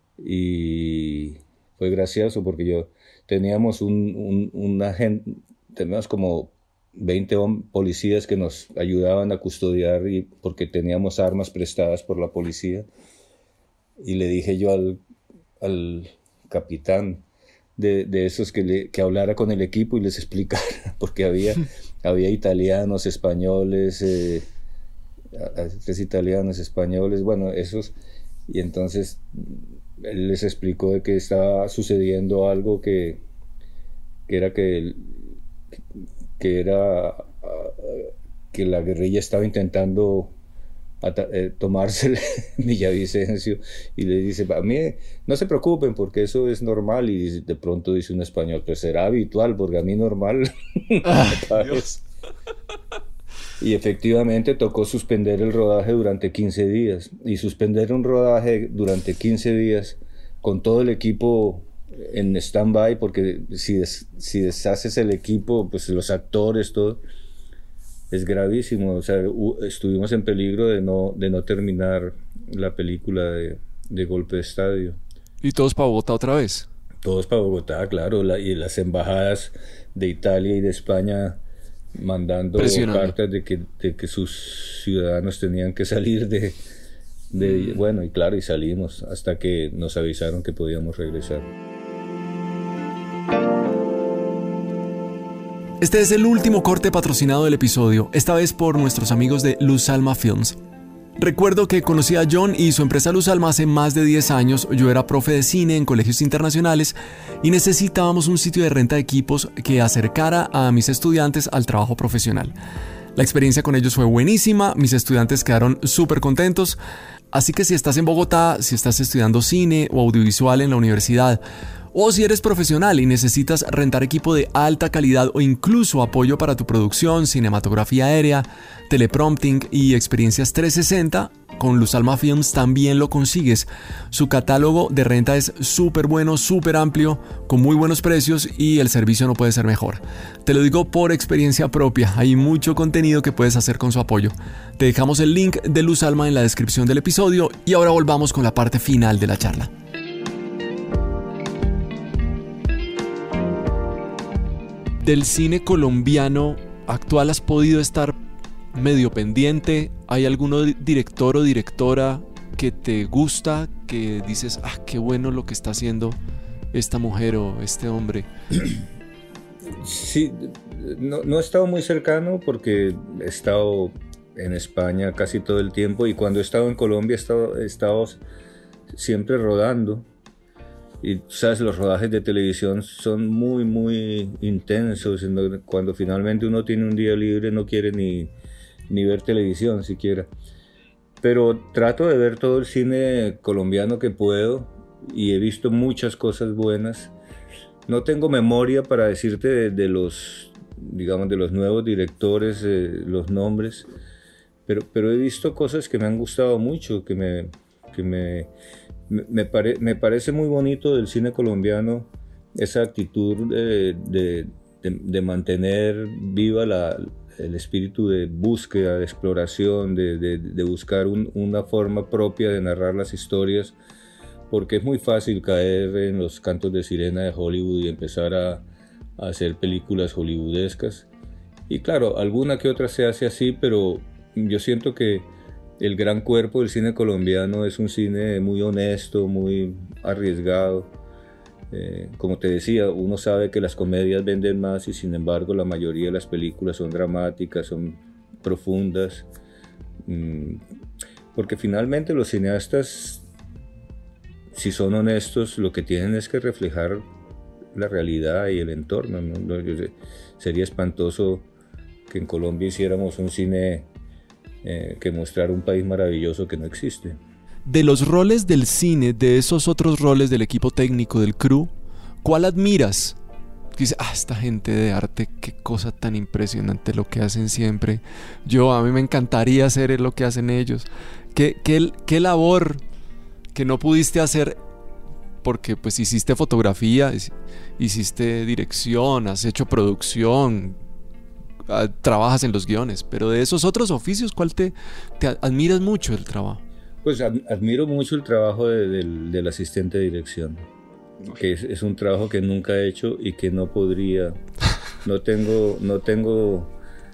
y fue gracioso porque yo teníamos un, un, un agente, teníamos como veinte policías que nos ayudaban a custodiar, y porque teníamos armas prestadas por la policía, y le dije yo al, al capitán de, de esos que, le, que hablara con el equipo y les explicara, porque había, había italianos, españoles, eh, tres italianos, españoles, bueno, esos, y entonces él les explicó de que estaba sucediendo algo que, que era que, que era que la guerrilla estaba intentando eh, tomarse Villavicencio, y le dice, a mí no se preocupen porque eso es normal, y dice, de pronto dice un español, pues será habitual porque a mí normal. Ah, Dios. Y efectivamente tocó suspender el rodaje durante quince días, y suspender un rodaje durante quince días con todo el equipo en stand-by, porque si, des, si deshaces el equipo, pues los actores, todo, es gravísimo. O sea, estuvimos en peligro de no, de no terminar la película de, de Golpe de Estadio. ¿Y todos para Bogotá otra vez? Todos para Bogotá, claro, la, y las embajadas de Italia y de España mandando cartas de que, de que sus ciudadanos tenían que salir de, de mm. bueno, y claro, y salimos hasta que nos avisaron que podíamos regresar. Este es el último corte patrocinado del episodio, esta vez por nuestros amigos de Luz Alma Films. Recuerdo que conocí a John y su empresa Luz Alma hace más de diez años. Yo era profe de cine en colegios internacionales y necesitábamos un sitio de renta de equipos que acercara a mis estudiantes al trabajo profesional. La experiencia con ellos fue buenísima, mis estudiantes quedaron súper contentos. Así que si estás en Bogotá, si estás estudiando cine o audiovisual en la universidad, o si eres profesional y necesitas rentar equipo de alta calidad o incluso apoyo para tu producción, cinematografía aérea, teleprompting y experiencias trescientos sesenta, con Luz Alma Films también lo consigues. Su catálogo de renta es súper bueno, súper amplio, con muy buenos precios y el servicio no puede ser mejor. Te lo digo por experiencia propia, hay mucho contenido que puedes hacer con su apoyo. Te dejamos el link de Luz Alma en la descripción del episodio y ahora volvamos con la parte final de la charla. Del cine colombiano actual, ¿has podido estar medio pendiente? ¿Hay algún director o directora que te gusta, que dices, ah, qué bueno lo que está haciendo esta mujer o este hombre? Sí, no, no he estado muy cercano porque he estado en España casi todo el tiempo, y cuando he estado en Colombia he estado, he estado siempre rodando. Y sabes, los rodajes de televisión son muy muy intensos. Cuando finalmente uno tiene un día libre no quiere ni, ni ver televisión siquiera. Pero trato de ver todo el cine colombiano que puedo, y he visto muchas cosas buenas. No tengo memoria para decirte de, de los, digamos, de los nuevos directores, eh, los nombres, pero, pero he visto cosas que me han gustado mucho, que me... Que me Me, pare, me parece muy bonito del cine colombiano esa actitud de, de, de, de mantener viva la, el espíritu de búsqueda, de exploración, de, de, de buscar un, una forma propia de narrar las historias, porque es muy fácil caer en los cantos de sirena de Hollywood y empezar a, a hacer películas hollywoodescas. Y claro, alguna que otra se hace así, pero yo siento que el gran cuerpo del cine colombiano es un cine muy honesto, muy arriesgado. Eh, como te decía, uno sabe que las comedias venden más y sin embargo la mayoría de las películas son dramáticas, son profundas. Mm, porque finalmente los cineastas, si son honestos, lo que tienen es que reflejar la realidad y el entorno, ¿no? Sería espantoso que en Colombia hiciéramos un cine Eh, que mostrar un país maravilloso que no existe. De los roles del cine, de esos otros roles del equipo técnico, del crew, ¿cuál admiras? Dice, ah, esta gente de arte, qué cosa tan impresionante lo que hacen siempre. Yo, a mí me encantaría hacer lo que hacen ellos. ¿Qué, qué, qué labor que no pudiste hacer? Porque pues hiciste fotografía, hiciste dirección, has hecho producción, trabajas en los guiones, pero de esos otros oficios, ¿cuál te, te admiras mucho el trabajo? Pues ad, admiro mucho el trabajo de, de, del asistente de dirección, que es, es un trabajo que nunca he hecho y que no podría, no tengo, no tengo,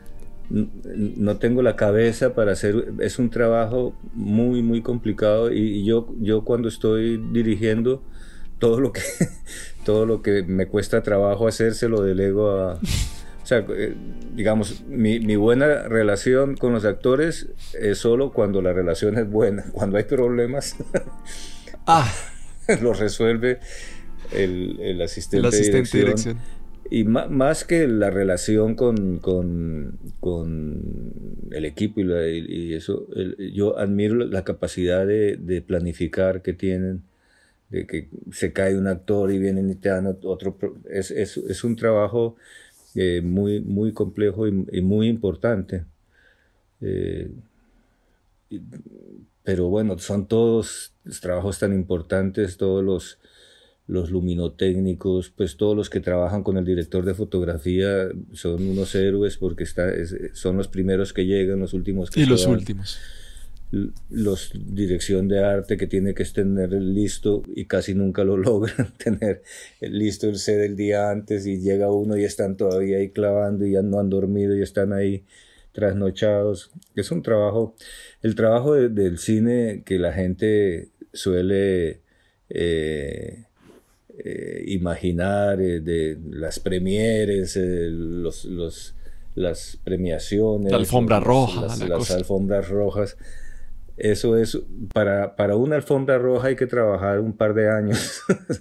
no tengo la cabeza para hacer. Es un trabajo muy muy complicado, y, y yo, yo cuando estoy dirigiendo, todo lo que, todo lo que me cuesta trabajo hacer se lo delego a... O sea, digamos, mi, mi buena relación con los actores es solo cuando la relación es buena. Cuando hay problemas, ah. lo resuelve el, el asistente, el asistente de dirección. de dirección. Y ma- más que la relación con, con, con el equipo y, la, y, y eso, el, yo admiro la capacidad de, de planificar que tienen, de que se cae un actor y vienen y te dan otro. Es, es, es un trabajo eh, muy, muy complejo y, y muy importante. Eh, y, pero bueno, son todos trabajos tan importantes, todos los... los luminotécnicos, pues todos los que trabajan con el director de fotografía son unos héroes porque está, es, son los primeros que llegan, los últimos que y se los van. últimos. Los dirección de arte que tiene que tener listo y casi nunca lo logran tener listo el set el día antes y llega uno y están todavía ahí clavando y ya no han dormido y están ahí trasnochados. Es un trabajo, el trabajo de, del cine que la gente suele eh, Eh, imaginar eh, de las premieres, eh, los, los, las premiaciones, la alfombra los, roja, las, la las cosa. alfombras rojas. Eso es, para, para una alfombra roja hay que trabajar un par de años.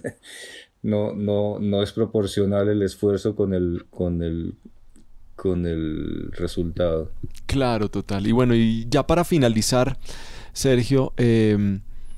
no, no, no es proporcional el esfuerzo con el, con el, con el resultado. Claro, total. Y bueno, y ya para finalizar, Sergio, eh,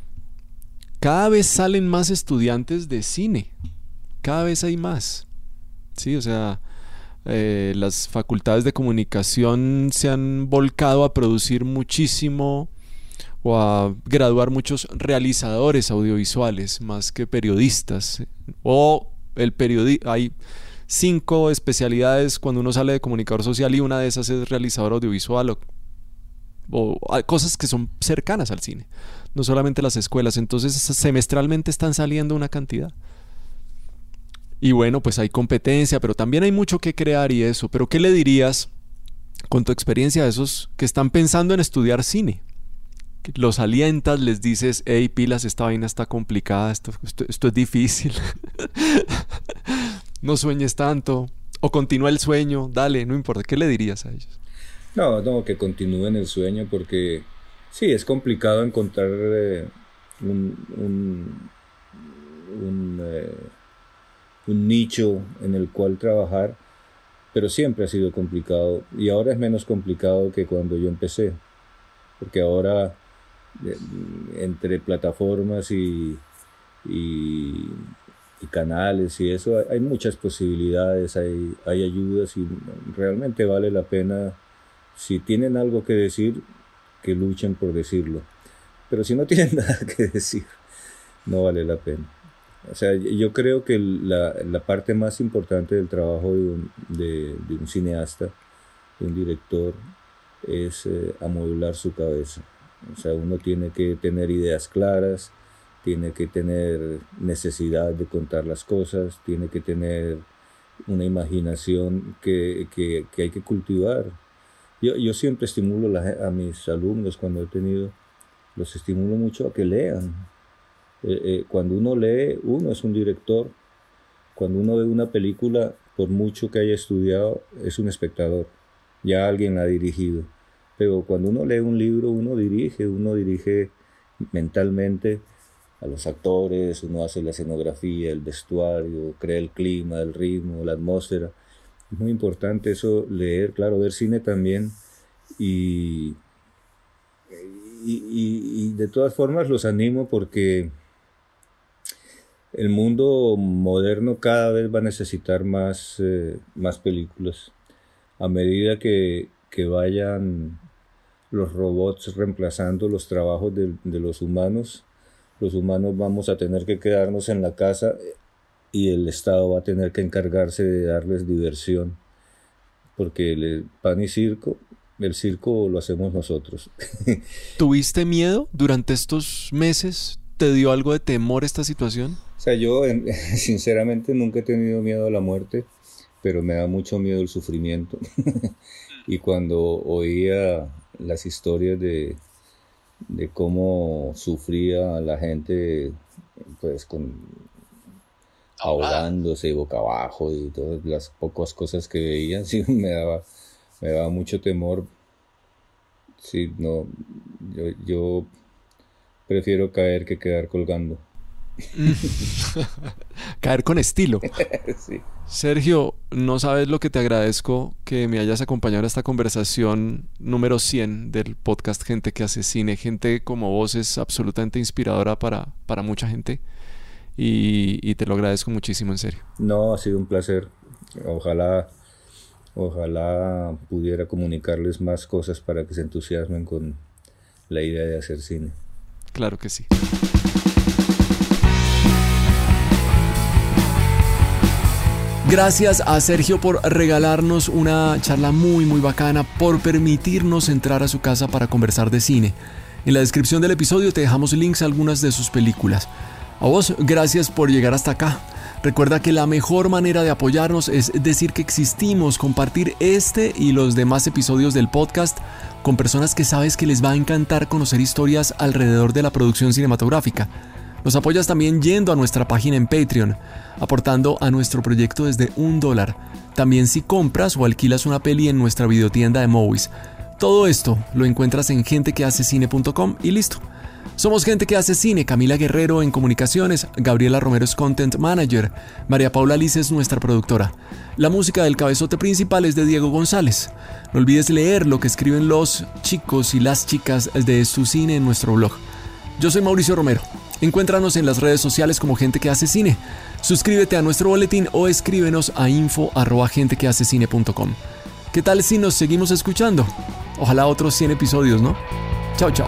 cada vez salen más estudiantes de cine, cada vez hay más, sí, o sea, eh, las facultades de comunicación se han volcado a producir muchísimo o a graduar muchos realizadores audiovisuales más que periodistas, o el periodi- hay cinco especialidades cuando uno sale de comunicador social y una de esas es realizador audiovisual o, o cosas que son cercanas al cine, no solamente las escuelas. Entonces semestralmente están saliendo una cantidad y bueno, pues hay competencia, pero también hay mucho que crear y eso. Pero ¿qué le dirías con tu experiencia a esos que están pensando en estudiar cine? Los alientas, les dices, hey, pilas, esta vaina está complicada, esto, esto, esto es difícil, no sueñes tanto, o continúa el sueño, dale, no importa. ¿Qué le dirías a ellos? No, no, que continúen el sueño porque sí, es complicado encontrar eh, un, un, un, eh, un nicho en el cual trabajar, pero siempre ha sido complicado y ahora es menos complicado que cuando yo empecé, porque ahora eh, entre plataformas y, y, y canales y eso hay, hay muchas posibilidades, hay, hay ayudas y realmente vale la pena. Si tienen algo que decir, que luchen por decirlo. Pero si no tienen nada que decir, no vale la pena. O sea, yo creo que la, la parte más importante del trabajo de un, de, de un cineasta, de un director, es eh, amodular su cabeza. O sea, uno tiene que tener ideas claras, tiene que tener necesidad de contar las cosas, tiene que tener una imaginación que, que, que hay que cultivar. Yo, yo siempre estimulo la, a mis alumnos cuando he tenido, los estimulo mucho a que lean. Eh, eh, cuando uno lee, uno es un director. Cuando uno ve una película, por mucho que haya estudiado, es un espectador. Ya alguien la ha dirigido. Pero cuando uno lee un libro, uno dirige, uno dirige mentalmente a los actores, uno hace la escenografía, el vestuario, crea el clima, el ritmo, la atmósfera. Es muy importante eso, leer, claro, ver cine también y, y, y, y de todas formas los animo porque el mundo moderno cada vez va a necesitar más, eh, más películas. A medida que, que vayan los robots reemplazando los trabajos de, de los humanos, los humanos vamos a tener que quedarnos en la casa y el Estado va a tener que encargarse de darles diversión, porque el pan y circo, el circo lo hacemos nosotros. ¿Tuviste miedo durante estos meses? ¿Te dio algo de temor esta situación? O sea, yo sinceramente nunca he tenido miedo a la muerte, pero me da mucho miedo el sufrimiento. Y cuando oía las historias de, de cómo sufría la gente, pues con ahogándose boca abajo y todas las pocas cosas que veían, sí me daba, me daba mucho temor. Sí, no, yo, yo prefiero caer que quedar colgando. Caer con estilo. Sí. Sergio, no sabes lo que te agradezco que me hayas acompañado en esta conversación número cien del podcast Gente que hace cine. Gente como vos es absolutamente inspiradora para, para mucha gente y, y te lo agradezco muchísimo, en serio. No, ha sido un placer. Ojalá, ojalá pudiera comunicarles más cosas para que se entusiasmen con la idea de hacer cine. Claro que sí. Gracias a Sergio por regalarnos una charla muy muy bacana, por permitirnos entrar a su casa para conversar de cine. En la descripción del episodio te dejamos links a algunas de sus películas. A vos, gracias por llegar hasta acá. Recuerda que la mejor manera de apoyarnos es decir que existimos, compartir este y los demás episodios del podcast con personas que sabes que les va a encantar conocer historias alrededor de la producción cinematográfica. Nos apoyas también yendo a nuestra página en Patreon, aportando a nuestro proyecto desde un dólar. También si compras o alquilas una peli en nuestra videotienda de Movies. Todo esto lo encuentras en gente que hace cine punto com y listo. Somos Gente que hace cine, Camila Guerrero en comunicaciones, Gabriela Romero es Content Manager, María Paula Liz es nuestra productora. La música del cabezote principal es de Diego González. No olvides leer lo que escriben los chicos y las chicas de Su Cine en nuestro blog. Yo soy Mauricio Romero. Encuéntranos en las redes sociales como Gente que hace cine. Suscríbete a nuestro boletín o escríbenos a info arroba gente que hace cine punto com. ¿Qué tal si nos seguimos escuchando? Ojalá otros cien episodios, ¿no? Chao, chao.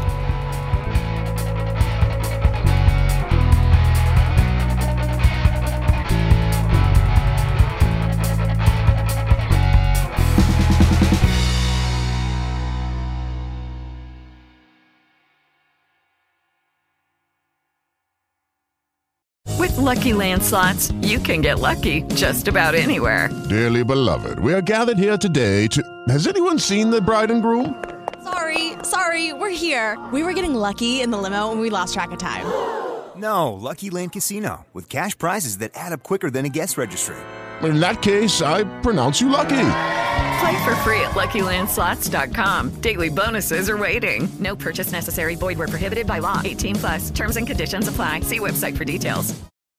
With Lucky Land Slots, you can get lucky just about anywhere. Dearly beloved, we are gathered here today to... Has anyone seen the bride and groom? Sorry, sorry, we're here. We were getting lucky in the limo and we lost track of time. No, Lucky Land Casino, with cash prizes that add up quicker than a guest registry. In that case, I pronounce you lucky. Play for free at lucky land slots dot com. Daily bonuses are waiting. No purchase necessary. Void where prohibited by law. eighteen plus. Terms and conditions apply. See website for details.